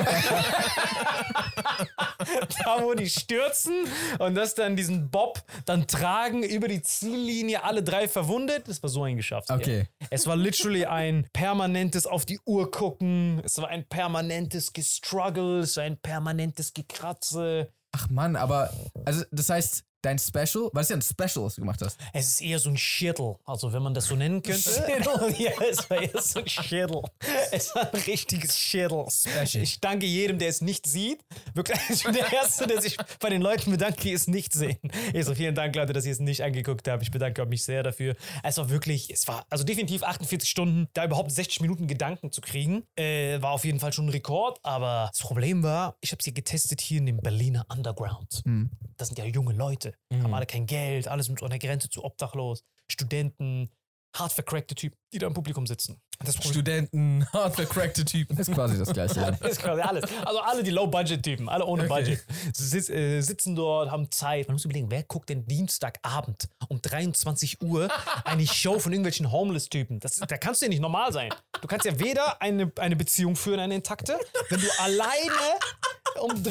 Da, wo die stürzen und das dann diesen Bob dann tragen über die Ziellinie, alle 3 verwundet. Das war so ein geschafft. Okay. Ja. Es war literally ein permanentes auf die Uhr gucken, es war ein permanentes Gestruggle, es war ein permanentes Gekratze. Ach Mann, aber, also das heißt, dein Special, was ist ja ein Special, was du gemacht hast? Es ist eher so ein Schädel, also wenn man das so nennen könnte. Ja, es war eher so ein Schädel. Es war ein richtiges Schädel. Ich danke jedem, der es nicht sieht. Wirklich, ich bin der Erste, der sich bei den Leuten bedankt, die es nicht sehen. Also vielen Dank, Leute, dass ihr es nicht angeguckt habt. Ich bedanke mich sehr dafür. Es war also definitiv 48 Stunden, da überhaupt 60 Minuten Gedanken zu kriegen. War auf jeden Fall schon ein Rekord, aber das Problem war, ich habe es hier getestet hier in dem Berliner Underground. Das sind ja junge Leute, haben alle kein Geld, alles mit so einer Grenze zu obdachlos, Studenten, hart vercrackte Typen, die da im Publikum sitzen. Das Problem Studenten, hart vercrackte Typen. Das ist quasi das Gleiche. ist quasi alles. Also alle die Low-Budget-Typen, alle ohne Budget. Sitzen dort, haben Zeit. Man muss überlegen, wer guckt denn Dienstagabend um 23 Uhr eine Show von irgendwelchen Homeless-Typen? Da kannst du ja nicht normal sein. Du kannst ja weder eine Beziehung führen, eine intakte, wenn du alleine um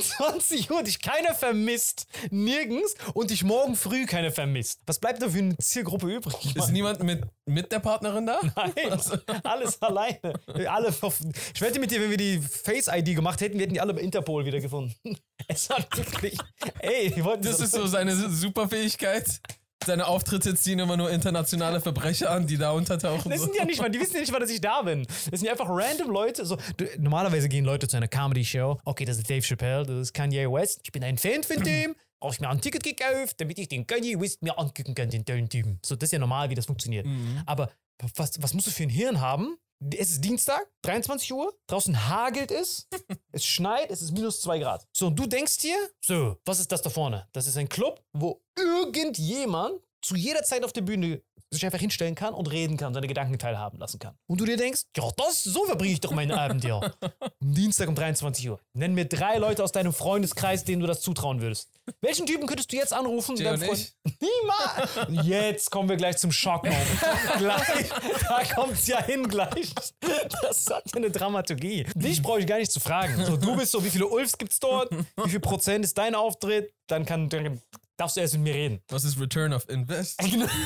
23 Uhr dich keiner vermisst, nirgends, und dich morgen früh keiner vermisst. Was bleibt da für eine Zielgruppe übrig? Ist Mann? niemand mit der Partnerin da? Nein, alles alleine. Ich wette mit dir, wenn wir die Face-ID gemacht hätten, wir hätten die alle bei Interpol wieder gefunden. Es war wirklich, die wollten Das ist so seine Superfähigkeit. Seine Auftritte ziehen immer nur internationale Verbrecher an, die da untertauchen. Das sind ja nicht mal, die wissen ja nicht mal, dass ich da bin. Das sind ja einfach random Leute. So, normalerweise gehen Leute zu einer Comedy-Show. Okay, das ist Dave Chappelle, das ist Kanye West. Ich bin ein Fan von dem. Habe ich mir ein Ticket gekauft, damit ich den Kanye West mir angucken kann, den tollen Typen. So, das ist ja normal, wie das funktioniert. Aber was musst du für ein Hirn haben? Es ist Dienstag, 23 Uhr, draußen hagelt es schneit, es ist minus 2 Grad. So, und du denkst dir, so, was ist das da vorne? Das ist ein Club, wo irgendjemand zu jeder Zeit auf der Bühne sich einfach hinstellen kann und reden kann, seine Gedanken teilhaben lassen kann. Und du dir denkst, ja, so verbringe ich doch meinen Abend, ja. Am Dienstag um 23 Uhr. Nenn mir 3 Leute aus deinem Freundeskreis, denen du das zutrauen würdest. Welchen Typen könntest du jetzt anrufen? Jay und ich. Niemals! Jetzt kommen wir gleich zum Schockmoment. Gleich, da kommt's ja hin gleich. Das hat ja eine Dramaturgie. Dich brauche ich gar nicht zu fragen. So, du bist so, wie viele Ulfs gibt's dort? Wie viel Prozent ist dein Auftritt? Dann darfst du erst mit mir reden. Was ist Return of Invest?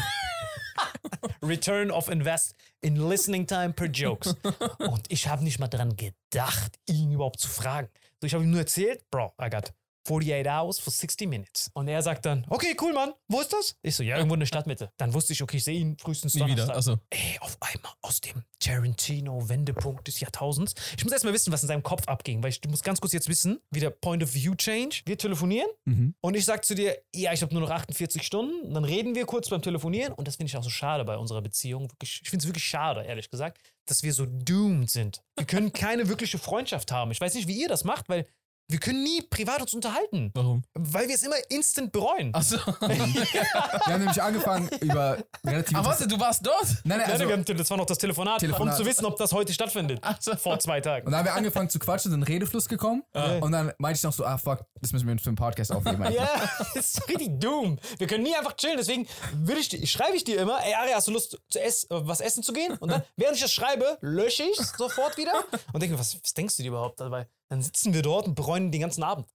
Return of Invest in Listening Time per Jokes. Und ich habe nicht mal dran gedacht, ihn überhaupt zu fragen. So, ich habe ihm nur erzählt, Bro, I got 48 hours for 60 minutes. Und er sagt dann, okay, cool, Mann, wo ist das? Ich so, ja, irgendwo in der Stadtmitte. Dann wusste ich, okay, ich sehe ihn frühestens Nie wieder, Donnerstag. achso. Ey, auf einmal aus dem Tarantino-Wendepunkt des Jahrtausends. Ich muss erst mal wissen, was in seinem Kopf abging, weil du musst ganz kurz jetzt wissen, wie der Point of View Change. Wir telefonieren und ich sag zu dir, ja, ich habe nur noch 48 Stunden. Und dann reden wir kurz beim Telefonieren und das finde ich auch so schade bei unserer Beziehung. Wirklich, ich finde es wirklich schade, ehrlich gesagt, dass wir so doomed sind. Wir können keine wirkliche Freundschaft haben. Ich weiß nicht, wie ihr das macht, weil wir können nie privat uns unterhalten. Warum? Weil wir es immer instant bereuen. Achso. Wir haben nämlich angefangen über relativ... Aber warte, du warst dort? Nein, also... Das war noch das Telefonat, um zu wissen, ob das heute stattfindet. So. Vor 2 Tagen. Und dann haben wir angefangen zu quatschen, sind in den Redefluss gekommen. Und dann meinte ich noch so, fuck, das müssen wir für einen Podcast aufnehmen. Eigentlich. Ja, das ist richtig dumm. Wir können nie einfach chillen. Deswegen schreibe ich dir immer, ey Ari, hast du Lust, was essen zu gehen? Und dann, während ich das schreibe, lösche ich es sofort wieder. Und denke mir, was denkst du dir überhaupt dabei? Dann sitzen wir dort und bereuen den ganzen Abend.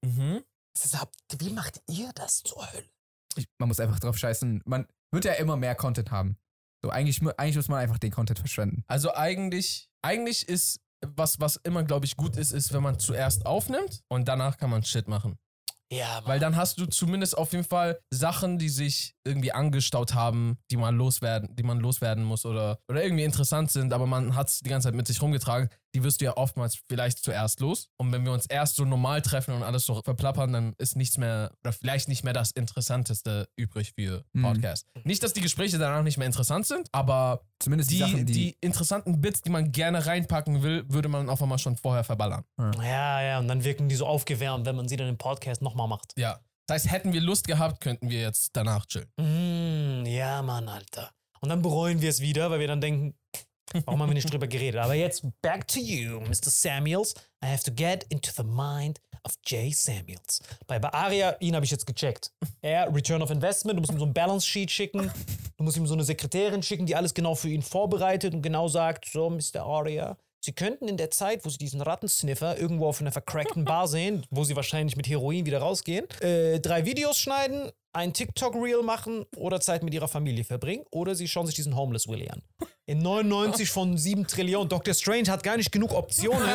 Wie macht ihr das zur Hölle? Man muss einfach drauf scheißen. Man wird ja immer mehr Content haben. So, eigentlich muss man einfach den Content verschwenden. Also eigentlich ist, was immer, glaube ich, gut ist, wenn man zuerst aufnimmt und danach kann man Shit machen. Ja, Mann. Weil dann hast du zumindest auf jeden Fall Sachen, die sich irgendwie angestaut haben, die man loswerden muss oder irgendwie interessant sind, aber man hat es die ganze Zeit mit sich rumgetragen. Die wirst du ja oftmals vielleicht zuerst los. Und wenn wir uns erst so normal treffen und alles so verplappern, dann ist nichts mehr, oder vielleicht nicht mehr das Interessanteste übrig für Podcast. Nicht, dass die Gespräche danach nicht mehr interessant sind, aber Zumindest die Sachen, die interessanten Bits, die man gerne reinpacken will, würde man auf einmal schon vorher verballern. Ja, und dann wirken die so aufgewärmt, wenn man sie dann im Podcast nochmal macht. Ja. Das heißt, hätten wir Lust gehabt, könnten wir jetzt danach chillen. Ja, Mann, Alter. Und dann bereuen wir es wieder, weil wir dann denken, warum haben wir nicht drüber geredet? Aber jetzt, back to you, Mr. Samuels. I have to get into the mind of Jay Samuels. Bei Aria, ihn habe ich jetzt gecheckt. Return of Investment, du musst ihm so ein Balance Sheet schicken. Du musst ihm so eine Sekretärin schicken, die alles genau für ihn vorbereitet und genau sagt, so, Mr. Aria, Sie könnten in der Zeit, wo Sie diesen Rattensniffer irgendwo auf einer vercrackten Bar sehen, wo Sie wahrscheinlich mit Heroin wieder rausgehen, 3 Videos schneiden, ein TikTok-Reel machen oder Zeit mit Ihrer Familie verbringen oder Sie schauen sich diesen Homeless Willy an. In 99 von 7 Trillionen. Dr. Strange hat gar nicht genug Optionen,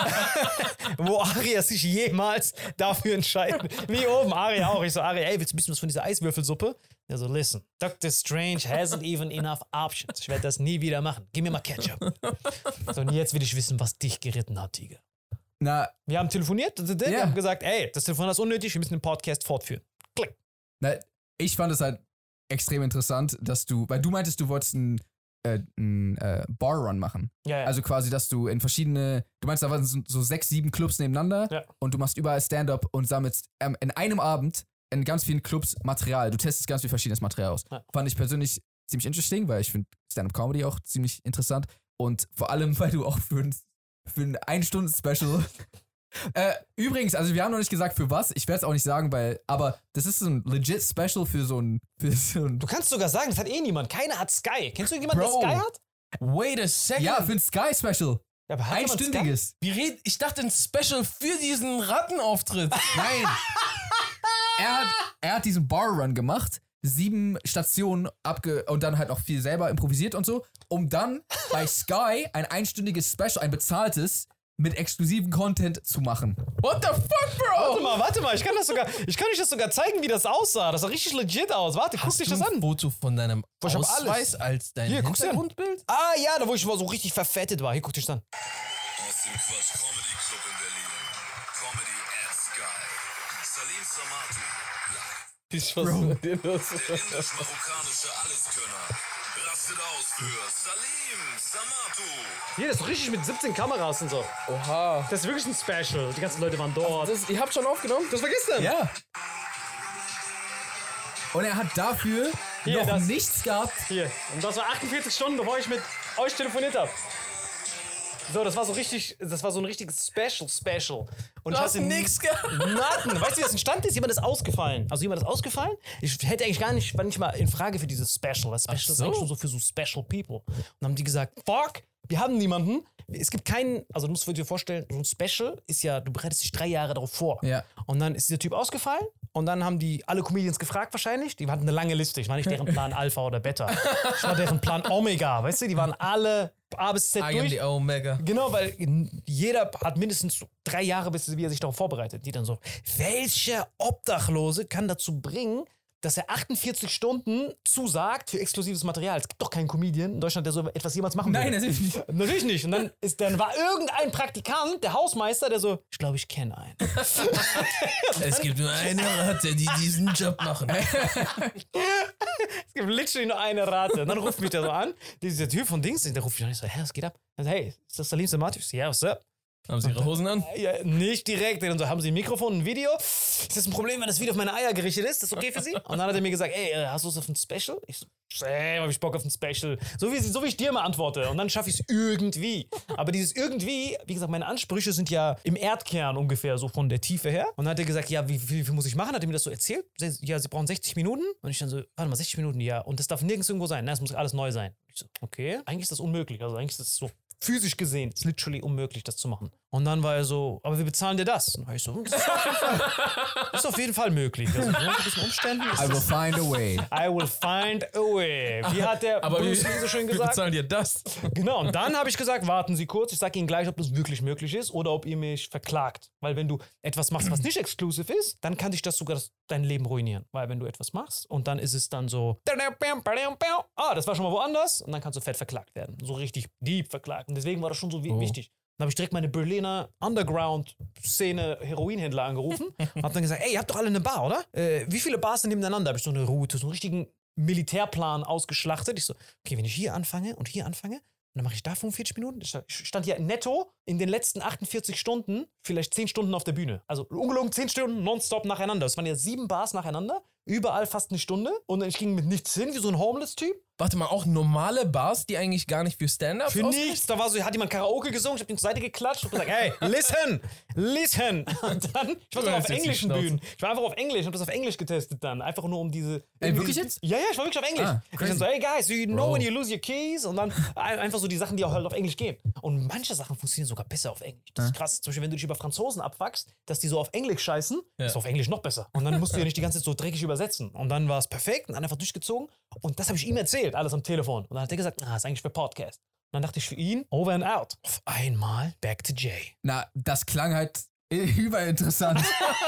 wo Aria sich jemals dafür entscheidet. Wie oben, Aria auch. Ich so, Aria, ey, willst du ein bisschen was von dieser Eiswürfelsuppe? Ja, so, listen, Dr. Strange hasn't even enough options. Ich werde das nie wieder machen. Gib mir mal Ketchup. So, und jetzt will ich wissen, was dich geritten hat, Tiger. Na, Wir haben telefoniert, wir haben gesagt, ey, das Telefon ist unnötig, wir müssen den Podcast fortführen. Klick. na, ich fand es halt extrem interessant, dass weil du meintest, du wolltest einen Bar-Run machen. Ja. Also quasi, dass du in verschiedene, du meinst, da waren so 6, 7 Clubs nebeneinander Ja. und du machst überall Stand-up und sammelst in einem Abend in ganz vielen Clubs Material. Du testest ganz viel verschiedenes Material aus. Ja. Fand ich persönlich ziemlich interesting, weil ich finde Stand-up-Comedy auch ziemlich interessant und vor allem, weil du auch für ein 1-Stunden-Special übrigens, also wir haben noch nicht gesagt für was, ich werde es auch nicht sagen, aber das ist so ein legit Special für so ein Du kannst sogar sagen, das hat eh niemand. Keiner hat Sky. Kennst du jemanden, der Bro. Sky hat? Wait a second. ja, für ein Sky-Special. Ja, aber hat jemand Einstündiges. Ich dachte ein Special für diesen Rattenauftritt. Nein. Er hat diesen Bar-Run gemacht, 7 Stationen und dann halt auch viel selber improvisiert und so, um dann bei Sky ein 1-stündiges Special, ein bezahltes, mit exklusivem Content zu machen. What the fuck, Bro? Warte mal, ich kann euch das sogar zeigen, wie das aussah. Das sah richtig legit aus. Warte, guck dich das Hast du ein an. Foto von deinem Ich hab Ausweis als dein Hier, guck's dir an. Hintergrundbild? Ah ja, da wo ich mal so richtig verfettet war. Hier, guck dich das an. Aus dem Quatsch Comedy Club in Berlin. Comedy at Sky. Salim Samatu. Live. Der indisch-marokkanische Alleskönner. Rastet aus für Salim Samatu. Hier, das ist richtig mit 17 Kameras und so. Oha. Das ist wirklich ein Special. Die ganzen Leute waren dort. Ihr habt schon aufgenommen? Das war gestern. Ja. Und er hat dafür Hier, noch das- nichts gehabt. Hier. Und das war 48 Stunden, bevor ich mit euch telefoniert habe. So, das war so ein richtiges Special. Und Du hast nix gehabt. Nothing. Weißt du, wie das entstanden ist? Jemand ist ausgefallen. Ich hätte eigentlich war nicht mal in Frage für dieses Special. Das Special ist so. eigentlich schon so für so Special People. Und dann haben die gesagt, fuck, wir haben niemanden. Es gibt keinen, also du musst dir vorstellen, so ein Special ist ja, du bereitest dich 3 Jahre darauf vor. Ja. Und dann ist dieser Typ ausgefallen und dann haben die alle Comedians gefragt wahrscheinlich. Die hatten eine lange Liste. Ich war nicht deren Plan Alpha oder Beta. Ich war deren Plan Omega, weißt du? Die waren alle A bis Z I am durch. the Omega. Genau, weil jeder hat mindestens 3 Jahre, wie er sich darauf vorbereitet. Die dann so, welcher Obdachlose kann dazu bringen, dass er 48 Stunden zusagt für exklusives Material? Es gibt doch keinen Comedian in Deutschland, der so etwas jemals machen würde. Nein, natürlich nicht. Natürlich nicht. Und dann war irgendein Praktikant, der Hausmeister, der so, ich glaube, ich kenne einen. Es gibt nur eine Ratte, die diesen Job machen. Es gibt literally nur eine Rate. Und dann ruft mich der so an, dieser Typ von Dings, der ruft mich an, ich so, hä, was geht ab? Und so, hey, ist das Salim Samati? Ich so, ja, was up? Haben Sie Ihre Hosen an? Ja, nicht direkt. Dann so, haben Sie ein Mikrofon, ein Video? Ist das ein Problem, wenn das Video auf meine Eier gerichtet ist? Ist das okay für Sie? Und dann hat er mir gesagt, ey, hast du Lust auf ein Special? Ich so, ey, hab ich Bock auf ein Special. So wie ich dir mal antworte. Und dann schaffe ich es irgendwie. Aber dieses irgendwie, wie gesagt, meine Ansprüche sind ja im Erdkern ungefähr, so von der Tiefe her. Und dann hat er gesagt, ja, wie viel muss ich machen? Hat er mir das so erzählt? Ja, Sie brauchen 60 Minuten. Und ich dann so, warte mal, 60 Minuten, ja. Und das darf nirgends irgendwo sein. Nein, es muss alles neu sein. Ich so, okay. Eigentlich ist das unmöglich. Also eigentlich ist das so physisch gesehen, ist literally unmöglich, das zu machen. Und dann war er so, aber wir bezahlen dir das. Und dann war ich so, das ist auf jeden Fall möglich. Also, unter diesen Umständen ist I will find a way. I will find a way. Wie hat der Aber Bruce Lee so schön wir gesagt? bezahlen dir das. Genau, und dann habe ich gesagt, warten Sie kurz, ich sage Ihnen gleich, ob das wirklich möglich ist oder ob ihr mich verklagt. Weil wenn du etwas machst, was nicht exklusiv ist, dann kann dich das sogar dein Leben ruinieren. Weil wenn du etwas machst und dann ist es dann so, das war schon mal woanders und dann kannst du fett verklagt werden. So richtig deep verklagt. Und deswegen war das schon so wichtig. Dann habe ich direkt meine Berliner Underground-Szene Heroinhändler angerufen und habe dann gesagt, ey, ihr habt doch alle eine Bar, oder? Wie viele Bars sind nebeneinander? Habe ich so eine Route, so einen richtigen Militärplan ausgeschlachtet. Ich so, okay, wenn ich hier anfange und hier anfange, und dann mache ich da 45 Minuten. Ich stand hier netto in den letzten 48 Stunden, vielleicht 10 Stunden auf der Bühne. Also ungelogen 10 Stunden nonstop nacheinander. Es waren ja 7 Bars nacheinander, überall fast eine Stunde. Und ich ging mit nichts hin, wie so ein Homeless-Typ. Warte mal, auch normale Bars, die eigentlich gar nicht für Stand-Up Für nichts. Da war so, hat jemand Karaoke gesungen, ich hab ihn zur Seite geklatscht und gesagt, hey, listen. Und dann, ich war so auf englischen Bühnen. Ich war einfach auf Englisch, hab das auf Englisch getestet dann. Einfach nur um diese... Ey, wirklich jetzt? Ja, ich war wirklich auf Englisch. Ich crazy. dann so, hey guys, do you know when you lose your keys? Und dann einfach so die Sachen, die auch halt auf Englisch gehen. Und manche Sachen funktionieren sogar besser auf Englisch. Das ist krass. Zum Beispiel, wenn du dich über Franzosen abfuckst, dass die so auf Englisch scheißen, ist auf Englisch noch besser. Und dann musst du ja nicht die ganze Zeit so dreckig übersetzen. Und dann war es perfekt und dann einfach durchgezogen. Und das habe ich ihm erzählt, alles am Telefon. Und dann hat er gesagt, ist eigentlich für Podcast. Und dann dachte ich für ihn, over and out. Auf einmal back to Jay. Na, das klang halt überinteressant.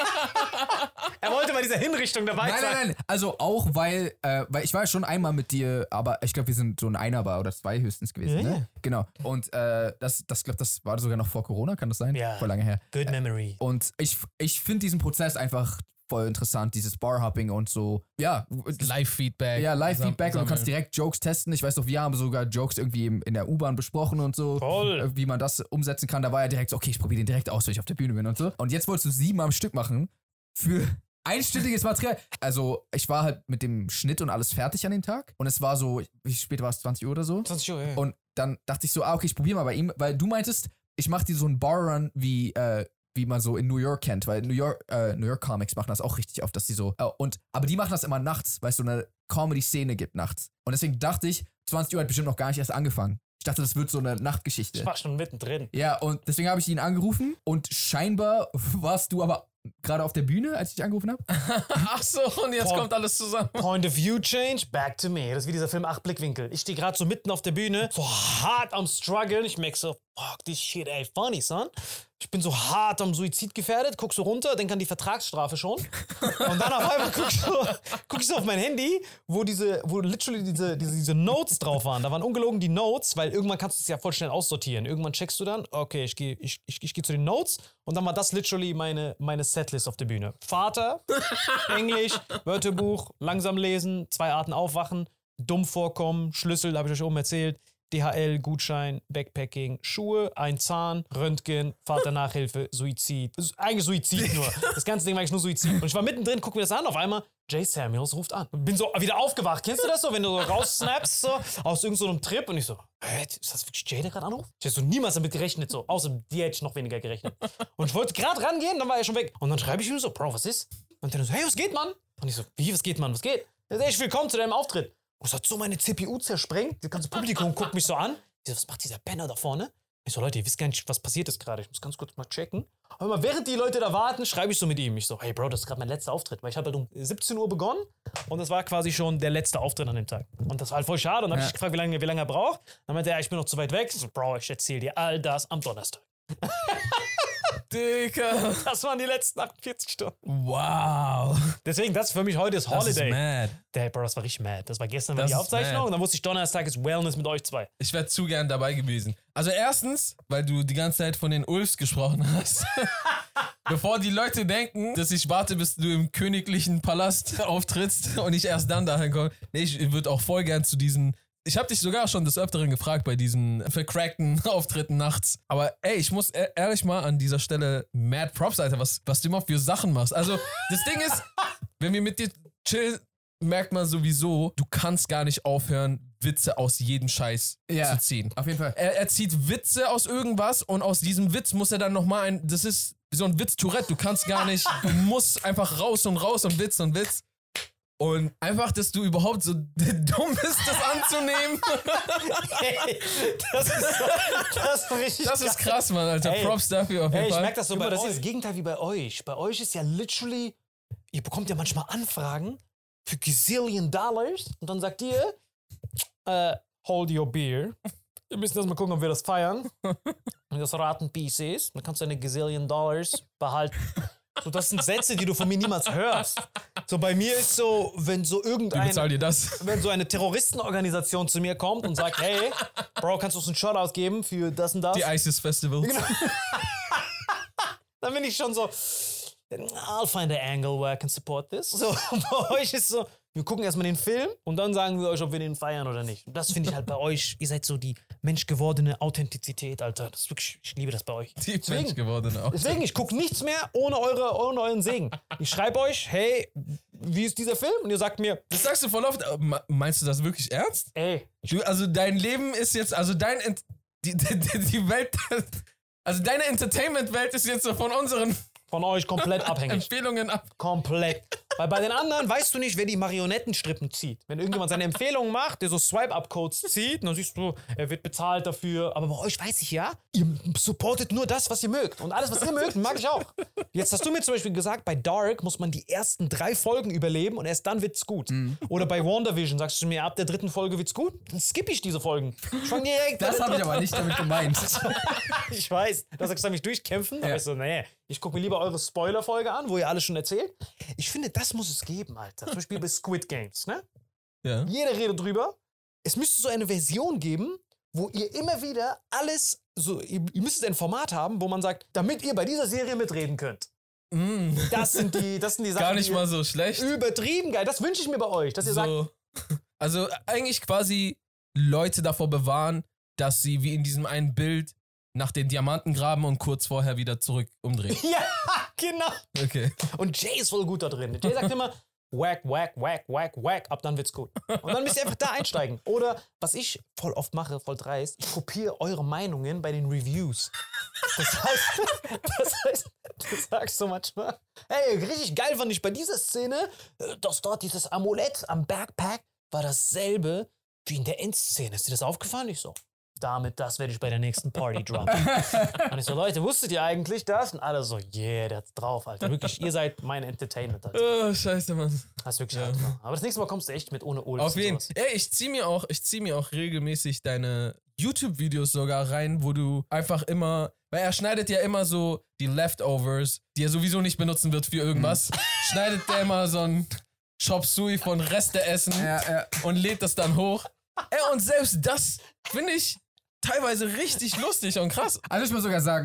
Er wollte bei dieser Hinrichtung dabei sein. Nein. Also auch, weil ich war ja schon einmal mit dir, aber ich glaube, wir sind so ein Einer oder 2 höchstens gewesen, Ja. ne? Genau. Und das war sogar noch vor Corona, kann das sein? Ja. Vor lange her. Good memory. Und ich finde diesen Prozess einfach voll interessant, dieses Barhopping und so. Ja, Live-Feedback. ja, Live-Feedback und du sammeln. kannst direkt Jokes testen. Ich weiß noch, wir haben sogar Jokes irgendwie in der U-Bahn besprochen und so. Voll. Wie man das umsetzen kann. Da war ja direkt so, okay, ich probiere den direkt aus, wenn ich auf der Bühne bin und so. Und jetzt wolltest du 7 am Stück machen für einstündiges Material. Also ich war halt mit dem Schnitt und alles fertig an dem Tag. Und es war so, wie spät war es, 20 Uhr oder so? 20 Uhr, ja. Und dann dachte ich so, okay, ich probiere mal bei ihm, weil du meintest, ich mache dir so einen Barrun wie man so in New York kennt, weil New York Comics machen das auch richtig oft, dass die so, aber die machen das immer nachts, weil es so eine Comedy-Szene gibt nachts. Und deswegen dachte ich, 20 Uhr hat bestimmt noch gar nicht erst angefangen. Ich dachte, das wird so eine Nachtgeschichte. Ich war schon mittendrin. Ja, und deswegen habe ich ihn angerufen und scheinbar warst du aber gerade auf der Bühne, als ich dich angerufen habe. Ach so, und jetzt kommt alles zusammen. Point of View Change, back to me. Das ist wie dieser Film 8 Blickwinkel. Ich stehe gerade so mitten auf der Bühne, so hart am struggeln. Ich merke so, fuck, this shit ain't funny, son. Ich bin so hart am Suizid gefährdet, guck so runter, denk an die Vertragsstrafe schon. Und dann auf einmal guck ich so auf mein Handy, wo literally diese Notes drauf waren. Da waren ungelogen die Notes, weil irgendwann kannst du es ja voll schnell aussortieren. Irgendwann checkst du dann, okay, ich geh zu den Notes und dann war das literally meine Setlist auf der Bühne. Vater, Englisch, Wörterbuch, langsam lesen, 2 Arten aufwachen, dumm vorkommen, Schlüssel, habe ich euch oben erzählt, DHL-Gutschein, Backpacking, Schuhe, ein Zahn, Röntgen, Vaternachhilfe, Suizid. Eigentlich Suizid nur. Das ganze Ding war eigentlich nur Suizid. Und ich war mittendrin, guck mir das an, auf einmal, Jay Samuels ruft an. Bin so wieder aufgewacht. Kennst du das so, wenn du so raussnappst, so, aus irgendeinem Trip und ich so, ist das wirklich Jay, der gerade anruft? Ich hätte so niemals damit gerechnet, so. Außer dir hätte ich noch weniger gerechnet. Und ich wollte gerade rangehen, dann war er schon weg. Und dann schreibe ich ihm so, Bro, was ist? Und dann so, hey, was geht, Mann? Und ich so, wie, was geht, Mann, was geht? Er sagt, willkommen zu deinem Auftritt. Und es hat so meine CPU zersprengt. Das ganze Publikum guckt mich so an. Ich so, was macht dieser Penner da vorne? Ich so, Leute, ihr wisst gar nicht, was passiert ist gerade. Ich muss ganz kurz mal checken. Aber während die Leute da warten, schreibe ich so mit ihm. Ich so, hey Bro, das ist gerade mein letzter Auftritt. Weil ich habe halt um 17 Uhr begonnen und das war quasi schon der letzte Auftritt an dem Tag. Und das war halt voll schade. Und dann habe ich gefragt, wie lange er braucht. Dann meinte er, ich bin noch zu weit weg. Ich so, Bro, ich erzähle dir all das am Donnerstag. Digga. Das waren die letzten 48 Stunden. Wow. Deswegen, das ist für mich heute das Holiday. Das ist mad. Bro, das war richtig mad. Das war gestern Das die ist Aufzeichnung mad. und dann wusste ich, Donnerstag ist Wellness mit euch zwei. Ich wäre zu gern dabei gewesen. Also erstens, weil du die ganze Zeit von den Ulfs gesprochen hast. Bevor die Leute denken, dass ich warte, bis du im königlichen Palast auftrittst und ich erst dann dahin komme. Nee, ich würde auch voll gern zu diesen... Ich habe dich sogar schon des Öfteren gefragt bei diesen vercrackten Auftritten nachts. Aber ey, ich muss ehrlich mal an dieser Stelle mad Props, Alter, was du immer für Sachen machst. Also, das Ding ist, wenn wir mit dir chillen, merkt man sowieso, du kannst gar nicht aufhören, Witze aus jedem Scheiß zu ziehen. Auf jeden Fall. Er zieht Witze aus irgendwas und aus diesem Witz muss er dann nochmal das ist wie so ein Witz-Tourette, du kannst gar nicht, du musst einfach raus und Witz und Witz. Und einfach, dass du überhaupt so dumm bist, das anzunehmen. Hey, das ist richtig Das ist krass, Mann, Alter. Ey, Props dafür auf jeden ich Fall. merke das so das ist das Gegenteil wie bei euch. Bei euch ist ja literally, ihr bekommt ja manchmal Anfragen für gazillion Dollars und dann sagt ihr, hold your beer. Wir müssen erst mal gucken, ob wir das feiern. Und das raten PCs, dann kannst du deine gazillion Dollars behalten. So, das sind Sätze, die du von mir niemals hörst. So, bei mir ist so, wenn so Wie bezahl dir das? wenn so eine Terroristenorganisation zu mir kommt und sagt, hey, Bro, kannst du uns einen Shot ausgeben für das und das? Die ISIS Festivals. Genau. Dann bin ich schon so, I'll find an angle where I can support this. So, bei euch ist so, wir gucken erstmal den Film und dann sagen wir euch, ob wir den feiern oder nicht. Und das finde ich halt bei euch, ihr seid so die menschgewordene Authentizität, Alter. Das ist wirklich, ich liebe das bei euch. Die menschgewordene auch. Deswegen, ich gucke nichts mehr ohne euren Segen. Ich schreibe euch, hey, wie ist dieser Film? Und ihr sagt mir, Das sagst du voll oft. Meinst du das wirklich ernst? ey, Also dein Leben ist jetzt, also die Welt, also deine Entertainment-Welt ist jetzt so von unseren von euch komplett abhängig. Empfehlungen ab. Komplett. Weil bei den anderen weißt du nicht, wer die Marionettenstrippen zieht. Wenn irgendjemand seine Empfehlungen macht, der so Swipe-Up-Codes zieht, dann siehst du, er wird bezahlt dafür. Aber bei euch weiß ich ja, ihr supportet nur das, was ihr mögt. Und alles, was ihr mögt, mag ich auch. Jetzt hast du mir zum Beispiel gesagt, bei Dark muss man die ersten 3 Folgen überleben und erst dann wird's gut. Oder bei WandaVision sagst du mir, ab der 3. Folge wird's gut. Dann skippe ich diese Folgen. Ich fang direkt Das habe ich aber nicht damit gemeint. Ich weiß, du hast gesagt, mich durchkämpfen. Aber ich so, nee, ich gucke mir lieber eure Spoiler-Folge an, wo ihr alles schon erzählt. Ich finde, das muss es geben, Alter. Zum Beispiel bei Squid Games, ne? Ja. Jeder redet drüber. Es müsste so eine Version geben, wo ihr immer wieder alles, so, ihr müsstet ein Format haben, wo man sagt, damit ihr bei dieser Serie mitreden könnt. Das sind die Sachen, Gar nicht die mal so schlecht. übertrieben geil. Das wünsche ich mir bei euch, dass ihr sagt, So. Also eigentlich quasi Leute davor bewahren, dass sie wie in diesem einen Bild nach den Diamanten graben und kurz vorher wieder zurück umdrehen. ja, genau. Okay. Und Jay ist voll gut da drin. Jay sagt immer, whack, whack, whack, whack, whack, ab dann wird's gut. Und dann müsst ihr einfach da einsteigen. Oder, was ich voll oft mache, voll dreist, ich kopiere eure Meinungen bei den Reviews. Das heißt, du sagst so manchmal, hey, richtig geil fand ich bei dieser Szene, dass dort dieses Amulett am Backpack war dasselbe wie in der Endszene. Ist dir das aufgefallen? Ich so, das werde ich bei der nächsten Party droppen. Und ich so, Leute, wusstet ihr eigentlich das? Und alle so, yeah, der hat's drauf, Alter. Wirklich, ihr seid mein Entertainment, Alter. Oh, scheiße, Mann. Das ist wirklich hart, Mann. Aber das nächste Mal kommst du echt mit ohne Ulf. Auf jeden Fall. Ey, ich zieh mir auch regelmäßig deine YouTube-Videos sogar rein, wo du einfach immer, weil er schneidet ja immer so die Leftovers, die er sowieso nicht benutzen wird für irgendwas, schneidet der immer so ein Chop Suey von Reste-Essen und lädt das dann hoch. Ey, und selbst das finde ich teilweise richtig lustig und krass. Also ich muss sogar sagen,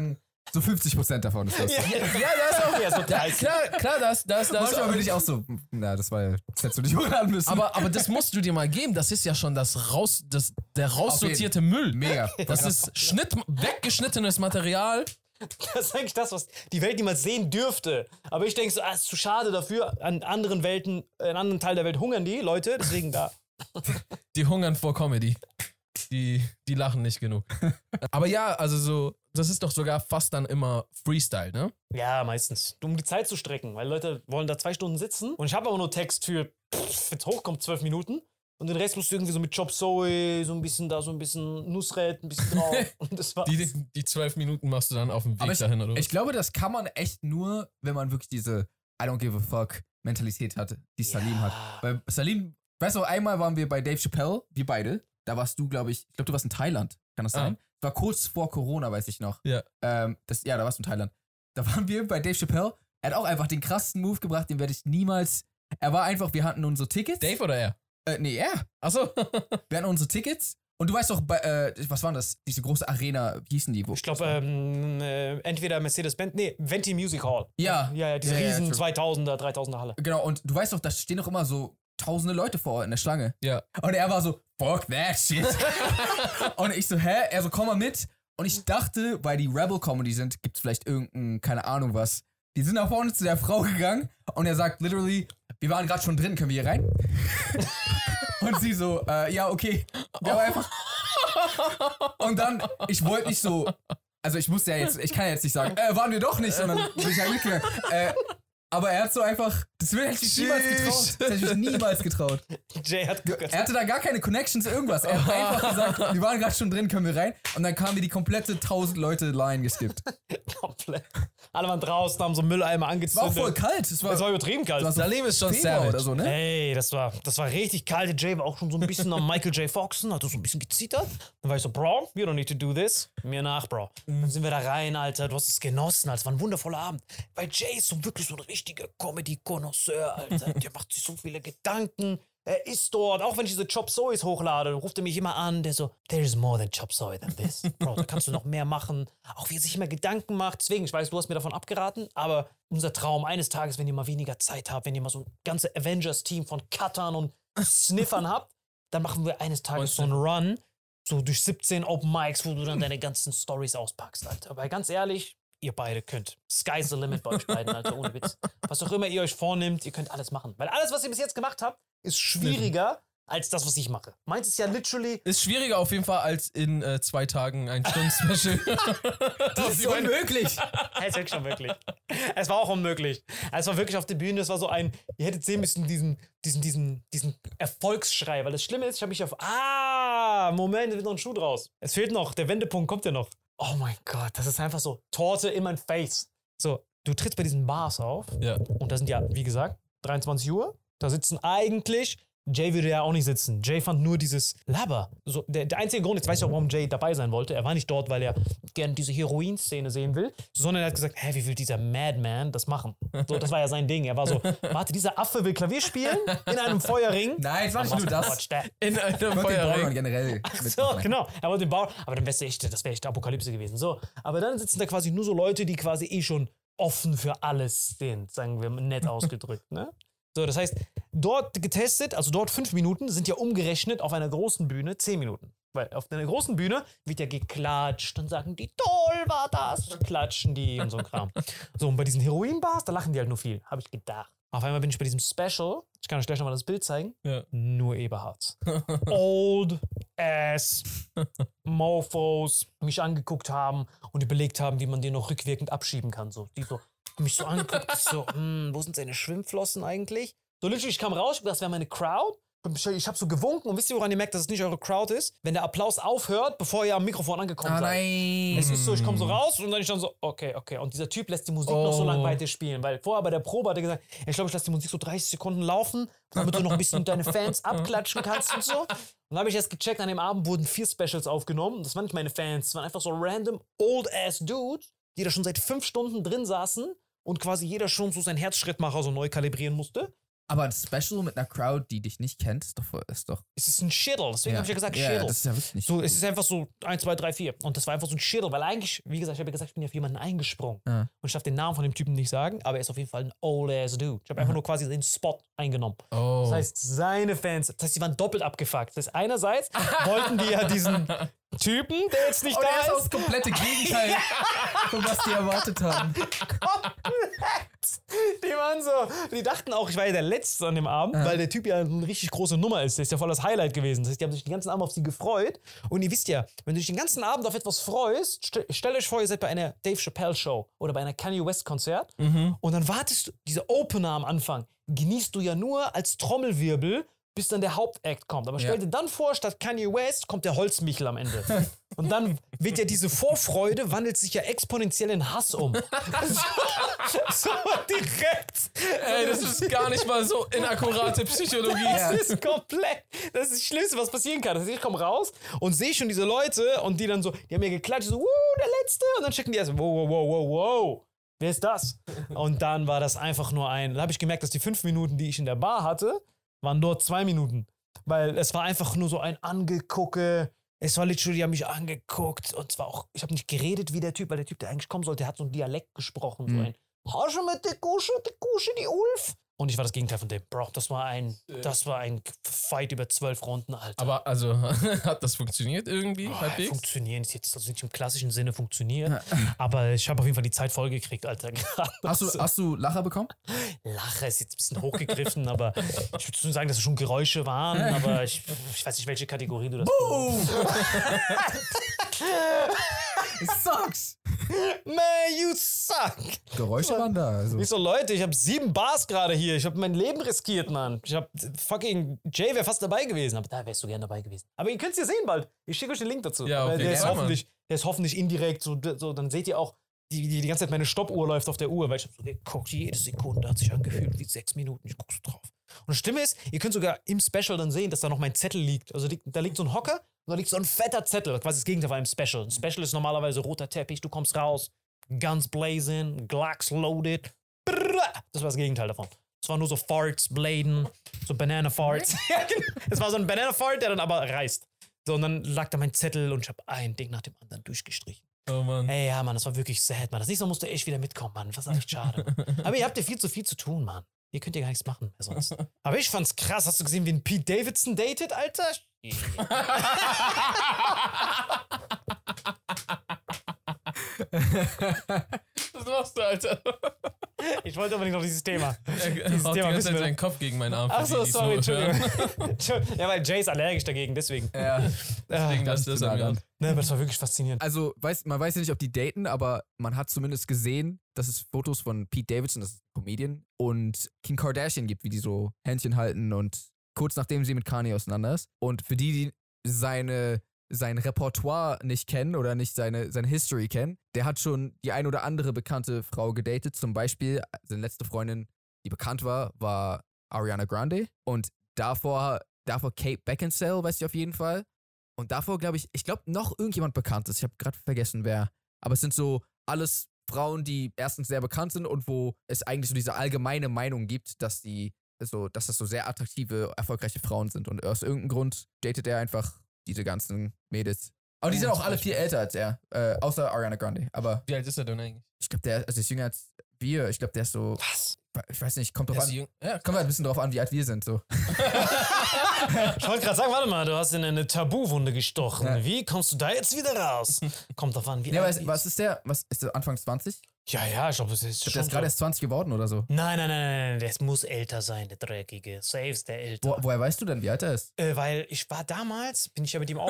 So 50% davon ist das. Ja, das ist auch. Ja, so 30. Klar, das. Manchmal bin ich auch so, na, das hättest du nicht hochladen müssen. Aber das musst du dir mal geben. Das ist ja schon der raussortierte Müll. Mega. Das ist weggeschnittenes Material. Das ist eigentlich das, was die Welt niemals sehen dürfte. Aber ich denke so, es ist zu schade dafür. An anderen Welten, in anderen Teilen der Welt hungern die Leute, deswegen da. Die hungern vor Comedy. Die lachen nicht genug. Aber ja, also so, das ist doch sogar fast dann immer Freestyle, ne? Ja, meistens. Um die Zeit zu strecken, weil Leute wollen da 2 Stunden sitzen und ich habe aber nur Text für, wenn es hochkommt, 12 Minuten. Und den Rest musst du irgendwie so mit Chop Suey, so ein bisschen Nusret, ein bisschen drauf. Und das war's. Die 12 Minuten machst du dann auf dem Weg dahin, oder? Ich glaube, das kann man echt nur, wenn man wirklich diese I don't give a fuck Mentalität hat, die Salim hat. Weil Salim, weißt du, einmal waren wir bei Dave Chappelle, wir beide. Da warst du, glaube ich du warst in Thailand. Kann das sein? War kurz vor Corona, weiß ich noch. Ja. Da warst du in Thailand. Da waren wir bei Dave Chappelle. Er hat auch einfach den krassesten Move gebracht, den werde ich niemals. Er war einfach, wir hatten unsere Tickets. Dave oder er? Nee, er. Achso. Wir hatten unsere Tickets. Und du weißt doch, was war das? Diese große Arena, wie hießen die? Ich glaube, entweder Mercedes-Benz, Venti Music Hall. Ja. Ja, diese riesen true. 2000er, 3000er Halle. Genau, und du weißt doch, da stehen doch immer so tausende Leute vor in der Schlange. Ja. Und er war so, fuck that shit. Und ich so, hä? Er so, komm mal mit. Und ich dachte, weil die Rebel-Comedy sind, gibt's vielleicht irgendein, keine Ahnung was. Die sind nach vorne zu der Frau gegangen und er sagt literally, wir waren gerade schon drin, können wir hier rein? Und sie so, ja, okay. Wir haben einfach. Und dann, ich wollte nicht so, also ich kann ja jetzt nicht sagen, waren wir doch nicht, sondern bin ich halt mitgegangen. Aber er hat so einfach, das hätte ich niemals getraut. Das hätte ich niemals getraut. Jay hat Er hatte da gar keine Connections, irgendwas. Er hat einfach gesagt, wir waren gerade schon drin, können wir rein? Und dann kamen wir die komplette 1000 Leute Line geskippt. komplett. Alle waren draußen, haben so Mülleimer Es angezündet. war auch voll kalt. Es war übertrieben kalt. so Salim ist schon Februar savage. oder so, ne? Ey, das war richtig kalt. Der Jay war auch schon so ein bisschen am Michael J. Foxen, hat so ein bisschen gezittert. Dann war ich so, Bro, you don't need to do this. Mir nach, Bro. Dann sind wir da rein, Alter. Du hast es genossen, Alter. Es war ein wundervoller Abend. Weil Jay ist so wirklich so ein richtiger Comedy-Connoisseur, Alter. Der macht sich so viele Gedanken. Er ist dort, auch wenn ich diese Chop Sueys hochlade, ruft er mich immer an, der so, there is more than Chop Suey than this. Bro, da kannst du noch mehr machen. Auch wie er sich immer Gedanken macht. Deswegen, ich weiß, du hast mir davon abgeraten, aber unser Traum eines Tages, wenn ihr mal weniger Zeit habt, wenn ihr mal so ein ganzes Avengers-Team von Cuttern und Sniffern habt, dann machen wir eines Tages so einen Run, so durch 17 Open Mics, wo du dann deine ganzen Stories auspackst, Alter. Aber ganz ehrlich, ihr beide könnt. Sky's the limit bei euch beiden, Alter, ohne Witz. Was auch immer ihr euch vornimmt, ihr könnt alles machen. Weil alles, was ihr bis jetzt gemacht habt, ist schwieriger als das, was ich mache. Meins ist ja literally... Ist schwieriger auf jeden Fall als in 2 Tagen ein Stunden-Special. Das ist unmöglich. Es ist wirklich unmöglich. Es war auch unmöglich. Es war wirklich auf der Bühne, es war so ein... Ihr hättet sehen müssen, diesen Erfolgsschrei. Weil das Schlimme ist, ich habe mich auf... Moment, da wird noch ein Schuh draus. Es fehlt noch, der Wendepunkt kommt ja noch. Oh mein Gott, das ist einfach so Torte in mein Face. So, du trittst bei diesen Bars auf. Ja. Und da sind ja, wie gesagt, 23 Uhr. Da sitzen eigentlich, Jay würde ja auch nicht sitzen. Jay fand nur dieses Laber. So, der einzige Grund, jetzt weiß ich auch, warum Jay dabei sein wollte. Er war nicht dort, weil er gerne diese Heroin-Szene sehen will, sondern er hat gesagt, wie will dieser Madman das machen? So, das war ja sein Ding. Er war so, warte, dieser Affe will Klavier spielen in einem Feuerring? Nein, es war nicht nur das. In einem Ich wollte den Feuerring. Bauern generell So, mitmachen. genau. Er wollte den Bauern, aber dann das wäre echt Apokalypse gewesen. So, aber dann sitzen da quasi nur so Leute, die quasi schon offen für alles sind, sagen wir nett ausgedrückt, ne? So, das heißt, dort getestet, also dort 5 Minuten, sind ja umgerechnet auf einer großen Bühne 10 Minuten. Weil auf einer großen Bühne wird ja geklatscht, dann sagen die, toll war das, dann klatschen die und so ein Kram. So, und bei diesen Heroin-Bars, da lachen die halt nur viel, habe ich gedacht. Auf einmal bin ich bei diesem Special, ich kann euch gleich nochmal das Bild zeigen, Ja. nur Eberhards. Old ass Mofos mich angeguckt haben und überlegt haben, wie man den noch rückwirkend abschieben kann. So, die so mich so angeguckt, ich so, wo sind seine Schwimmflossen eigentlich? So literally, ich kam raus, das wäre meine Crowd. Ich habe so gewunken und wisst ihr, woran ihr merkt, dass es nicht eure Crowd ist? Wenn der Applaus aufhört, bevor ihr am Mikrofon angekommen seid. Nein. Es ist so, ich komme so raus und dann so, okay. Und dieser Typ lässt die Musik noch so lange weiter spielen, weil vorher bei der Probe hat er gesagt, ich glaube, ich lasse die Musik so 30 Sekunden laufen, damit du noch ein bisschen deine Fans abklatschen kannst und so. Und dann habe ich erst gecheckt, an dem Abend wurden 4 Specials aufgenommen. Das waren nicht meine Fans, das waren einfach so random old-ass Dudes, die da schon seit 5 Stunden drin saßen und quasi jeder schon so seinen Herzschrittmacher so neu kalibrieren musste. Aber ein Special mit einer Crowd, die dich nicht kennt, ist doch. Es ist ein Shittle, deswegen habe ich ja gesagt Shittle. Das ist ja wirklich nicht so, es ist einfach so 1, 2, 3, 4. Und das war einfach so ein Shittle, weil eigentlich, wie gesagt, ich habe ja gesagt, ich bin ja auf jemanden eingesprungen. Ja. Und ich darf den Namen von dem Typen nicht sagen, aber er ist auf jeden Fall ein old-ass Dude. Ich habe einfach nur quasi den Spot eingenommen. Oh. Das heißt, seine Fans, das heißt, die waren doppelt abgefuckt. Das heißt, einerseits wollten die ja diesen Typen, der jetzt nicht der da ist auch ist. das komplette Gegenteil von was die erwartet haben. Die waren so, die dachten auch, ich war ja der Letzte an dem Abend, weil der Typ ja eine richtig große Nummer ist. Der ist ja voll das Highlight gewesen. Das heißt, die haben sich den ganzen Abend auf sie gefreut. Und ihr wisst ja, wenn du dich den ganzen Abend auf etwas freust, stellt euch vor, ihr seid bei einer Dave Chappelle Show oder bei einer Kanye West Konzert und dann wartest du, diese Opener am Anfang, genießt du ja nur als Trommelwirbel, bis dann der Hauptakt kommt. Aber stell dir dann vor, statt Kanye West kommt der Holzmichel am Ende. Und dann wird ja diese Vorfreude, wandelt sich ja exponentiell in Hass um. So direkt. Ey, das ist gar nicht mal so inakkurate Psychologie. Das ist komplett, das ist das Schlimmste, was passieren kann. Das heißt, ich komme raus und sehe schon diese Leute und die dann so, die haben mir geklatscht, so, der Letzte. Und dann schicken die erst, wow. Wer ist das? Und dann war das einfach nur dann habe ich gemerkt, dass die 5 Minuten, die ich in der Bar hatte, waren dort 2 Minuten. Weil es war einfach nur so ein Angegucke. Es war literally, die haben mich angeguckt. Und zwar auch, ich habe nicht geredet wie der Typ, weil der Typ, der eigentlich kommen sollte, der hat so einen Dialekt gesprochen. So ein Hasche mit der Kusche, die Ulf. Und ich war das Gegenteil von dem. Bro, das war ein Fight über 12 Runden, Alter. Aber also, hat das funktioniert irgendwie? Halbwegs? Funktionieren ist jetzt also nicht im klassischen Sinne funktioniert. Aber ich habe auf jeden Fall die Zeit vollgekriegt, Alter. Hast du Lacher bekommen? Lache ist jetzt ein bisschen hochgegriffen, aber ich würde schon sagen, dass es schon Geräusche waren, aber ich weiß nicht, welche Kategorie du das It sucks. Man, you suck. Geräusche waren da. Also. Ich so, Leute, ich habe 7 Bars gerade hier. Ich habe mein Leben riskiert, Mann. Ich habe fucking Jay wäre fast dabei gewesen, aber da wärst du gern dabei gewesen. Aber ihr könnt es ja sehen bald. Ich schicke euch den Link dazu. Ja, okay. Der ist hoffentlich indirekt so, dann seht ihr auch, die ganze Zeit meine Stoppuhr läuft auf der Uhr, weil ich habe so geguckt, jede Sekunde hat sich angefühlt wie 6 Minuten. Ich guck so drauf. Und das Stimme ist, ihr könnt sogar im Special dann sehen, dass da noch mein Zettel liegt. Also da liegt so ein Hocker und da liegt so ein fetter Zettel, quasi das Gegenteil von einem Special. Ein Special ist normalerweise roter Teppich, du kommst raus, Guns blazing, Glocks loaded. Das war das Gegenteil davon. Es war nur so Farts, Bladen, so Banana Farts. Es war so ein Banana Fart, der dann aber reißt. So, und dann lag da mein Zettel und ich habe ein Ding nach dem anderen durchgestrichen. Oh Mann. Ey, ja, Mann, das war wirklich sad, Mann. Das nächste Mal musste ich wieder mitkommen, Mann. Das war echt schade. Aber ihr habt ja viel zu tun, Mann. Ihr könnt ja gar nichts machen mehr sonst. Aber ich fand's krass. Hast du gesehen, wie ein Pete Davidson datet, Alter? Was machst du, Alter? Ich wollte unbedingt noch dieses Thema. Dieses Thema müssen wir seinen Kopf gegen meinen Arm. Achso, die sorry, so Entschuldigung. Ja, weil Jay ist allergisch dagegen, deswegen. Ja. Deswegen ganz das nah an mir. dran. Ne, aber das war wirklich faszinierend. Also, man weiß ja nicht, ob die daten, aber man hat zumindest gesehen, dass es Fotos von Pete Davidson, das ist ein Comedian, und Kim Kardashian gibt, wie die so Händchen halten und kurz nachdem sie mit Kanye auseinander ist. Und für die sein Repertoire nicht kennen oder nicht seine History kennen, der hat schon die ein oder andere bekannte Frau gedatet. Zum Beispiel, seine letzte Freundin, die bekannt war Ariana Grande. Und davor Kate Beckinsale, weiß ich auf jeden Fall. Und davor ich glaube noch irgendjemand bekannt ist. Ich habe gerade vergessen, wer. Aber es sind so alles Frauen, die erstens sehr bekannt sind und wo es eigentlich so diese allgemeine Meinung gibt, dass das so sehr attraktive, erfolgreiche Frauen sind. Und aus irgendeinem Grund datet er einfach diese ganzen Mädels. Aber die sind auch alle viel älter als er. Außer Ariana Grande. Aber Wie alt ist er denn eigentlich? ich glaube, der ist jünger als wir. Ich glaube, der ist so. Was? Ich weiß nicht, kommt drauf an. Ja, Kommt halt ein bisschen drauf an, wie alt wir sind. So. Ich wollte gerade sagen, warte mal, du hast in eine Tabuwunde gestochen. Ja. Wie kommst du da jetzt wieder raus? Kommt drauf an, wie Ja, alt was ist der? Was ist der Anfang 20? Ja, ich glaube, es ist Ich glaub, schon der ist gerade so. erst 20 geworden oder so. Nein, der muss älter sein, der Dreckige. Safe ist der älter. Woher weißt du denn, wie alt er ist? Weil ich war damals, bin ich ja mit ihm auf...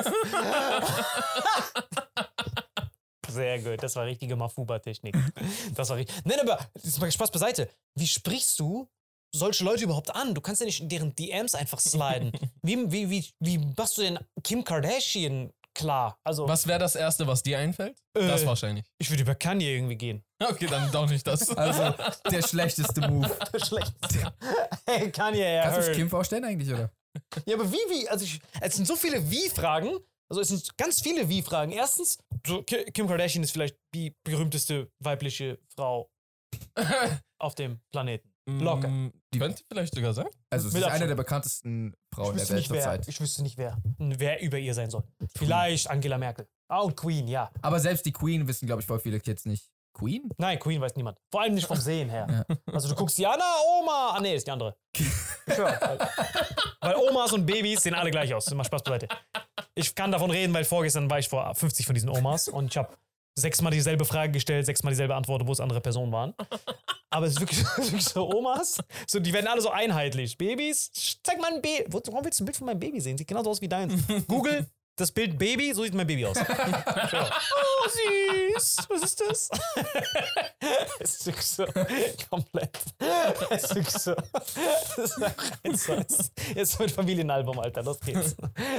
Sehr gut, das war richtige Mafuba-Technik. Das war richtig. Nein, aber jetzt mal Spaß beiseite. Wie sprichst du solche Leute überhaupt an? Du kannst ja nicht in deren DMs einfach sliden. Wie machst du denn Kim Kardashian klar? Also, Was wäre das Erste, was dir einfällt? Das wahrscheinlich. ich würde über Kanye irgendwie gehen. Okay, dann doch nicht das. Also, der schlechteste Move. Schlecht. Hey, Kanye, Kannst du dich Kim vorstellen eigentlich, oder? Ja, aber also es sind so viele Wie-Fragen. Also es sind ganz viele Wie-Fragen. Erstens, so, Kim Kardashian ist vielleicht die berühmteste weibliche Frau auf dem Planeten. Locker. Könnte vielleicht sogar sein. Also, es Mit ist eine Abstand. der bekanntesten Frauen der Welt zurzeit. Ich wüsste nicht, wer über ihr sein soll. Vielleicht Angela Merkel. Ah, und Queen, ja. Aber selbst die Queen wissen, glaube ich, voll viele Kids nicht. Queen? Nein, Queen weiß niemand. Vor allem nicht vom Sehen her. Also du guckst die an, Oma. Ah, nee, ist die andere. Sure. Weil Omas und Babys sehen alle gleich aus. Immer Spaß beiseite. Ich kann davon reden, weil vorgestern war ich vor 50 von diesen Omas und ich habe 6-mal dieselbe Frage gestellt, 6-mal dieselbe Antwort, wo es andere Personen waren. Aber es ist wirklich so Omas. So, die werden alle so einheitlich. Babys, zeig mal ein Baby. Warum willst du ein Bild von meinem Baby sehen? Sieht genauso aus wie deins. Google das Bild Baby, so sieht mein Baby aus. So. Oh, süß. Was ist das? Es ist wirklich so komplett. Es ist wirklich so. Das ist einfach jetzt mit Familienalbum, Alter. Los geht's.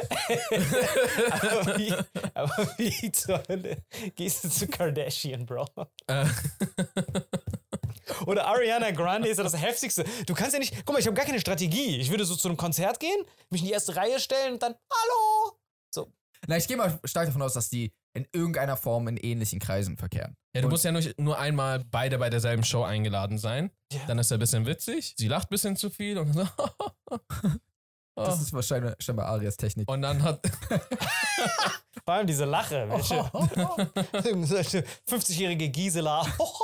aber wie zur Hölle gehst du zu Kardashian, Bro? Oder Ariana Grande ist ja das Heftigste. Du kannst ja nicht. Guck mal, ich habe gar keine Strategie. Ich würde so zu einem Konzert gehen, mich in die erste Reihe stellen und dann Hallo! So. Na, ich gehe mal stark davon aus, dass die in irgendeiner Form in ähnlichen Kreisen verkehren. Ja, du musst ja nur einmal beide bei derselben Show eingeladen sein. Ja. Dann ist er ein bisschen witzig. Sie lacht ein bisschen zu viel und so. Das ist wahrscheinlich scheinbar Arias Technik. Und dann hat. Vor allem diese Lache. Welche 50-jährige Gisela.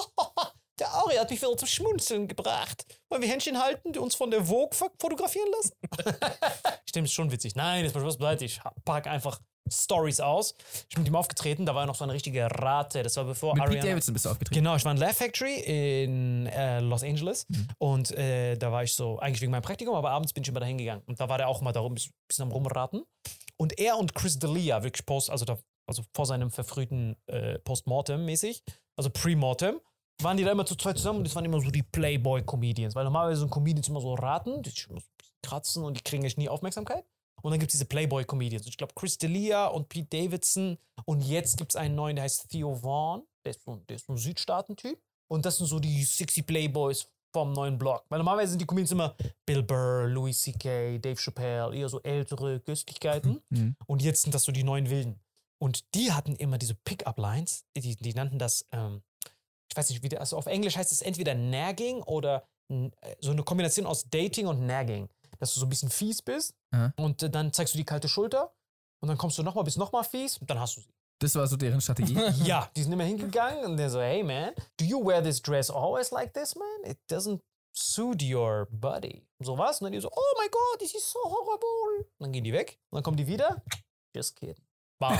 Der Ari hat mich wieder zum Schmunzeln gebracht. Wollen wir Händchen halten, die uns von der Vogue fotografieren lassen? Stimmt, ist schon witzig. Nein, das war Spaß beiseite. Ich pack einfach Stories aus. Ich bin mit ihm aufgetreten, da war noch so eine richtige Rate. Das war bevor Mit Ariana... Pete Davidson bist du aufgetreten. Genau, ich war in Laugh Factory in Los Angeles und da war ich so, eigentlich wegen meinem Praktikum, aber abends bin ich immer da hingegangen. Und da war der auch immer da ein bisschen am Rumraten. Und er und Chris D'Elia, wirklich also vor seinem verfrühten Postmortem mäßig, also Pre-Mortem, waren die da immer zu zweit zusammen und das waren immer so die Playboy-Comedians. Weil normalerweise sind Comedians immer so raten, die kratzen und die kriegen echt nie Aufmerksamkeit. Und dann gibt es diese Playboy-Comedians. Ich glaube, Chris D'Elia und Pete Davidson. Und jetzt gibt es einen neuen, der heißt Theo Vaughn. Der ist so ein Südstaaten-Typ. Und das sind so die sexy Playboys vom neuen Block. Weil normalerweise sind die Comedians immer Bill Burr, Louis C.K., Dave Chappelle, eher so ältere Köstlichkeiten. Und jetzt sind das so die neuen Wilden. Und die hatten immer diese Pick-up-Lines. Die nannten das, ich weiß nicht, also auf Englisch heißt es entweder Nagging oder so eine Kombination aus Dating und Nagging. Dass du so ein bisschen fies bist und dann zeigst du die kalte Schulter und dann kommst du bist nochmal fies und dann hast du sie. Das war so deren Strategie. Ja, die sind immer hingegangen und der so, hey man, do you wear this dress always like this, man? It doesn't suit your body. So was? Und dann die so, oh my God, this is so horrible. Und dann gehen die weg und dann kommen die wieder. Just kidding. Bam.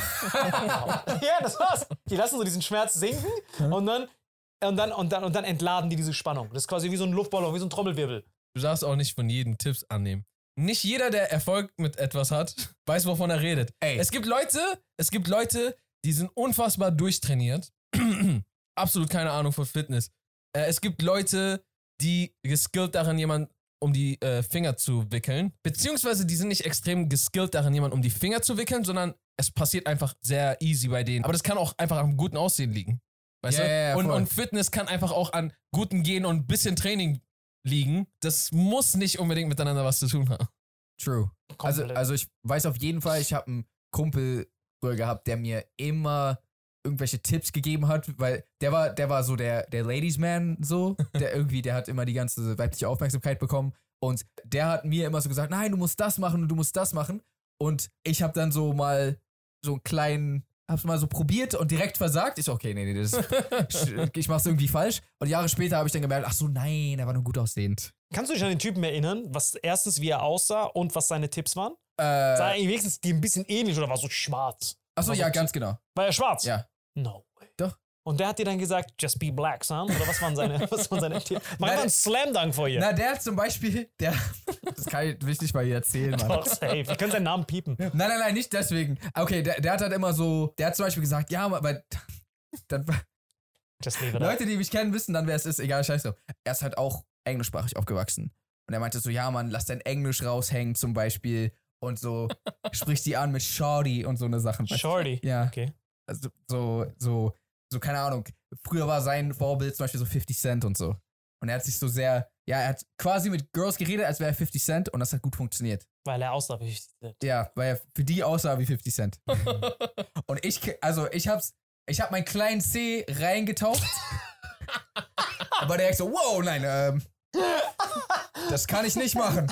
Ja, das war's. Die lassen so diesen Schmerz sinken und dann entladen die diese Spannung. Das ist quasi wie so ein Luftballon, wie so ein Trommelwirbel. Du darfst auch nicht von jedem Tipps annehmen. Nicht jeder, der Erfolg mit etwas hat, weiß, wovon er redet. Ey. Es gibt Leute, die sind unfassbar durchtrainiert. Absolut keine Ahnung von Fitness. Es gibt Leute, die geskillt darin, jemanden um die Finger zu wickeln. Beziehungsweise die sind nicht extrem geskillt darin, jemanden um die Finger zu wickeln, sondern es passiert einfach sehr easy bei denen. Aber das kann auch einfach am guten Aussehen liegen. Weißt du? Ja, Und Fitness kann einfach auch an gutem Gehen und ein bisschen Training liegen. Das muss nicht unbedingt miteinander was zu tun haben. True. Also ich weiß auf jeden Fall, ich habe einen Kumpel früher gehabt, der mir immer irgendwelche Tipps gegeben hat, weil der war so der Ladies Man so, der hat immer die ganze weibliche Aufmerksamkeit bekommen und der hat mir immer so gesagt, nein, du musst das machen und du musst das machen und ich habe dann so mal so einen kleinen, hab's mal so probiert und direkt versagt. Ich so, okay, nee, ich mach's irgendwie falsch. Und Jahre später habe ich dann gemerkt, ach so, nein, er war nur gut aussehend. Kannst du dich an den Typen erinnern, was erstens wie er aussah und was seine Tipps waren? Sah er wenigstens die ein bisschen ähnlich oder war so schwarz? Achso, war ja, so ganz genau. War er schwarz? Ja. No way. Doch. Und der hat dir dann gesagt, just be black, son? Oder was waren seine Tipps? Mach einfach einen Slam-Dunk vor ihr. Na, der hat zum Beispiel, das will ich nicht mal hier erzählen, Mann. Doch, safe. Wir können seinen Namen piepen. Nein, nicht deswegen. Okay, der hat halt immer so, der hat zum Beispiel gesagt, ja, weil dann, Just leave it Leute, die mich kennen, wissen dann, wer es ist, egal, scheiße. Er ist halt auch englischsprachig aufgewachsen. Und er meinte so, ja, Mann, lass dein Englisch raushängen zum Beispiel und so, sprich die an mit Shorty und so eine Sachen. Shorty? Ja. Okay. Also so, keine Ahnung. Früher war sein Vorbild zum Beispiel so 50 Cent und so. Und er hat sich so sehr, ja, er hat quasi mit Girls geredet, als wäre er 50 Cent und das hat gut funktioniert. Weil er aussah wie 50 Cent. Ja, weil er für die aussah wie 50 Cent. Und ich hab meinen kleinen C reingetaucht. Aber der so, wow, nein, Das kann ich nicht machen.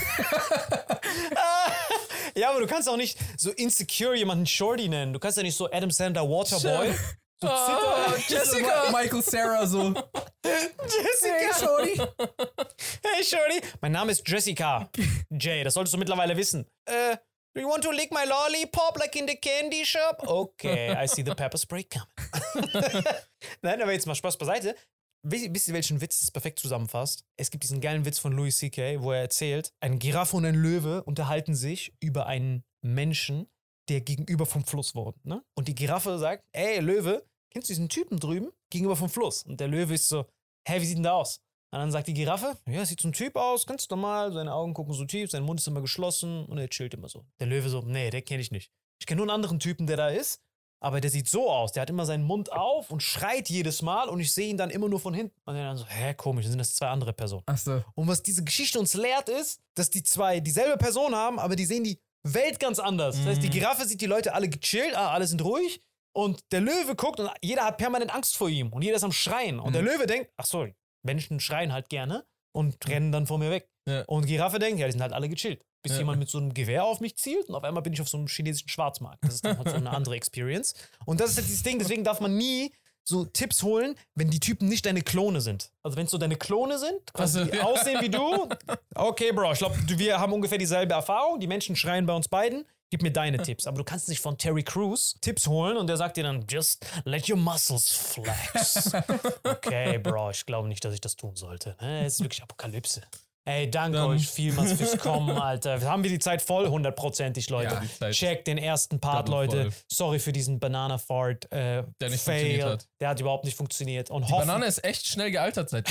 Ja, aber du kannst auch nicht so insecure jemanden Shorty nennen. Du kannst ja nicht so Adam Sandler Waterboy. So Jessica! Michael Cera so. Jessica! Hey, Shorty. Hey, Shorty! Mein Name ist Jessica. Jay, das solltest du mittlerweile wissen. Do you want to lick my lollipop like in the candy shop? Okay, I see the pepper spray coming. Nein, aber jetzt mal Spaß beiseite. Wisst ihr, welchen Witz das perfekt zusammenfasst? Es gibt diesen geilen Witz von Louis C.K., wo er erzählt, eine Giraffe und ein Löwe unterhalten sich über einen Menschen, der gegenüber vom Fluss wohnt. Ne? Und die Giraffe sagt, ey Löwe, kennst du diesen Typen drüben gegenüber vom Fluss? Und der Löwe ist so, hä, wie sieht denn der aus? Und dann sagt die Giraffe, ja, sieht so ein Typ aus, ganz normal, seine Augen gucken so tief, sein Mund ist immer geschlossen und er chillt immer so. Der Löwe so, nee, der kenne ich nicht. Ich kenne nur einen anderen Typen, der da ist, aber der sieht so aus, der hat immer seinen Mund auf und schreit jedes Mal und ich sehe ihn dann immer nur von hinten. Und dann so, hä, komisch, dann sind das zwei andere Personen. Ach so. Und was diese Geschichte uns lehrt ist, dass die zwei dieselbe Person haben, aber die sehen die Welt ganz anders. Das heißt, die Giraffe sieht die Leute alle gechillt, alle sind ruhig und der Löwe guckt und jeder hat permanent Angst vor ihm und jeder ist am Schreien. Und der Löwe denkt, ach so, Menschen schreien halt gerne und rennen dann vor mir weg. Ja. Und Giraffe denkt, ja, die sind halt alle gechillt. Bis jemand mit so einem Gewehr auf mich zielt und auf einmal bin ich auf so einem chinesischen Schwarzmarkt. Das ist dann halt so eine andere Experience. Und das ist halt dieses Ding, deswegen darf man nie so Tipps holen, wenn die Typen nicht deine Klone sind. Also wenn es so deine Klone sind, quasi die aussehen wie du, okay, Bro, ich glaube, wir haben ungefähr dieselbe Erfahrung, die Menschen schreien bei uns beiden, gib mir deine Tipps. Aber du kannst nicht von Terry Crews Tipps holen und der sagt dir dann, just let your muscles flex. Okay, Bro, ich glaube nicht, dass ich das tun sollte. Es ist wirklich Apokalypse. Ey, danke euch vielmals fürs Kommen, Alter. Haben wir die Zeit voll? 100%ig, Leute. Ja, Check den ersten Part, Leute. Sorry für diesen Banana-Fart. Der nicht funktioniert hat. Der hat überhaupt nicht funktioniert. Und Die Banane ist echt schnell gealtert seitdem.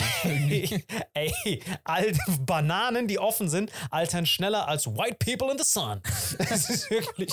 Ey, alte Bananen, die offen sind, altern schneller als White People in the Sun. Das ist wirklich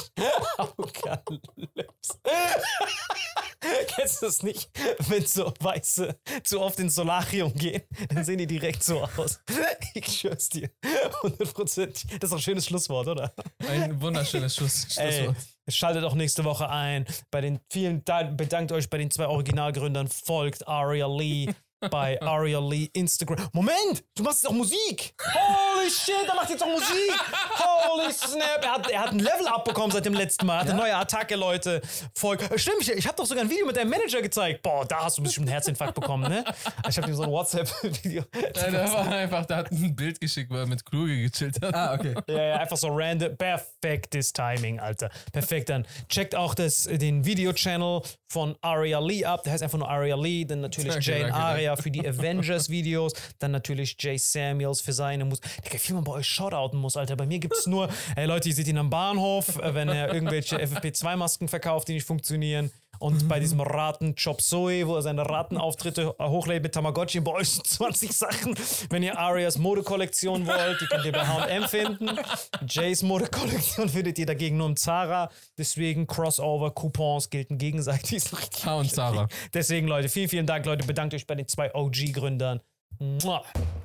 Apokalypse. Kennst du das nicht? Wenn so Weiße zu oft ins Solarium gehen, dann sehen die direkt so aus. Ich schwör's dir. 100%. Das ist doch ein schönes Schlusswort, oder? Ein wunderschönes Schlusswort. Ey, schaltet auch nächste Woche ein. Bedankt euch bei den 2 Originalgründern. Folgt Aria Lee bei Aria Lee Instagram. Moment, du machst jetzt auch Musik. Holy shit, er macht jetzt auch Musik. Holy snap. Er hat ein Level-Up bekommen seit dem letzten Mal. Er hat eine neue Attacke, Leute. Stimmt, ich habe doch sogar ein Video mit deinem Manager gezeigt. Boah, da hast du bestimmt einen Herzinfarkt bekommen, ne? Ich habe dir so ein WhatsApp-Video. Der hat ein Bild geschickt, wo er mit Kluge gechillt hat. Ah, okay. Ja, einfach so random. Perfektes Timing, Alter. Perfekt, dann checkt auch den Video-Channel von Aria Lee ab. Der heißt einfach nur Aria Lee. Dann natürlich Jane Aria für die Avengers-Videos. Dann natürlich Jay Samuels für seine Musik. Digga, wie man bei euch shoutouten muss, Alter. Bei mir gibt's nur, ey Leute, ihr seht ihn am Bahnhof, wenn er irgendwelche FFP2-Masken verkauft, die nicht funktionieren. Und bei diesem Raten Chop Suey, wo er seine Ratenauftritte hochlädt mit Tamagotchi, bei euch sind 20 Sachen. Wenn ihr Arias Modekollektion wollt, die könnt ihr bei H&M finden. Jays Modekollektion findet ihr dagegen nur im Zara. Deswegen Crossover-Coupons gelten gegenseitig. Und Zara. Deswegen, Leute, vielen, vielen Dank, Leute. Bedankt euch bei den 2 OG-Gründern.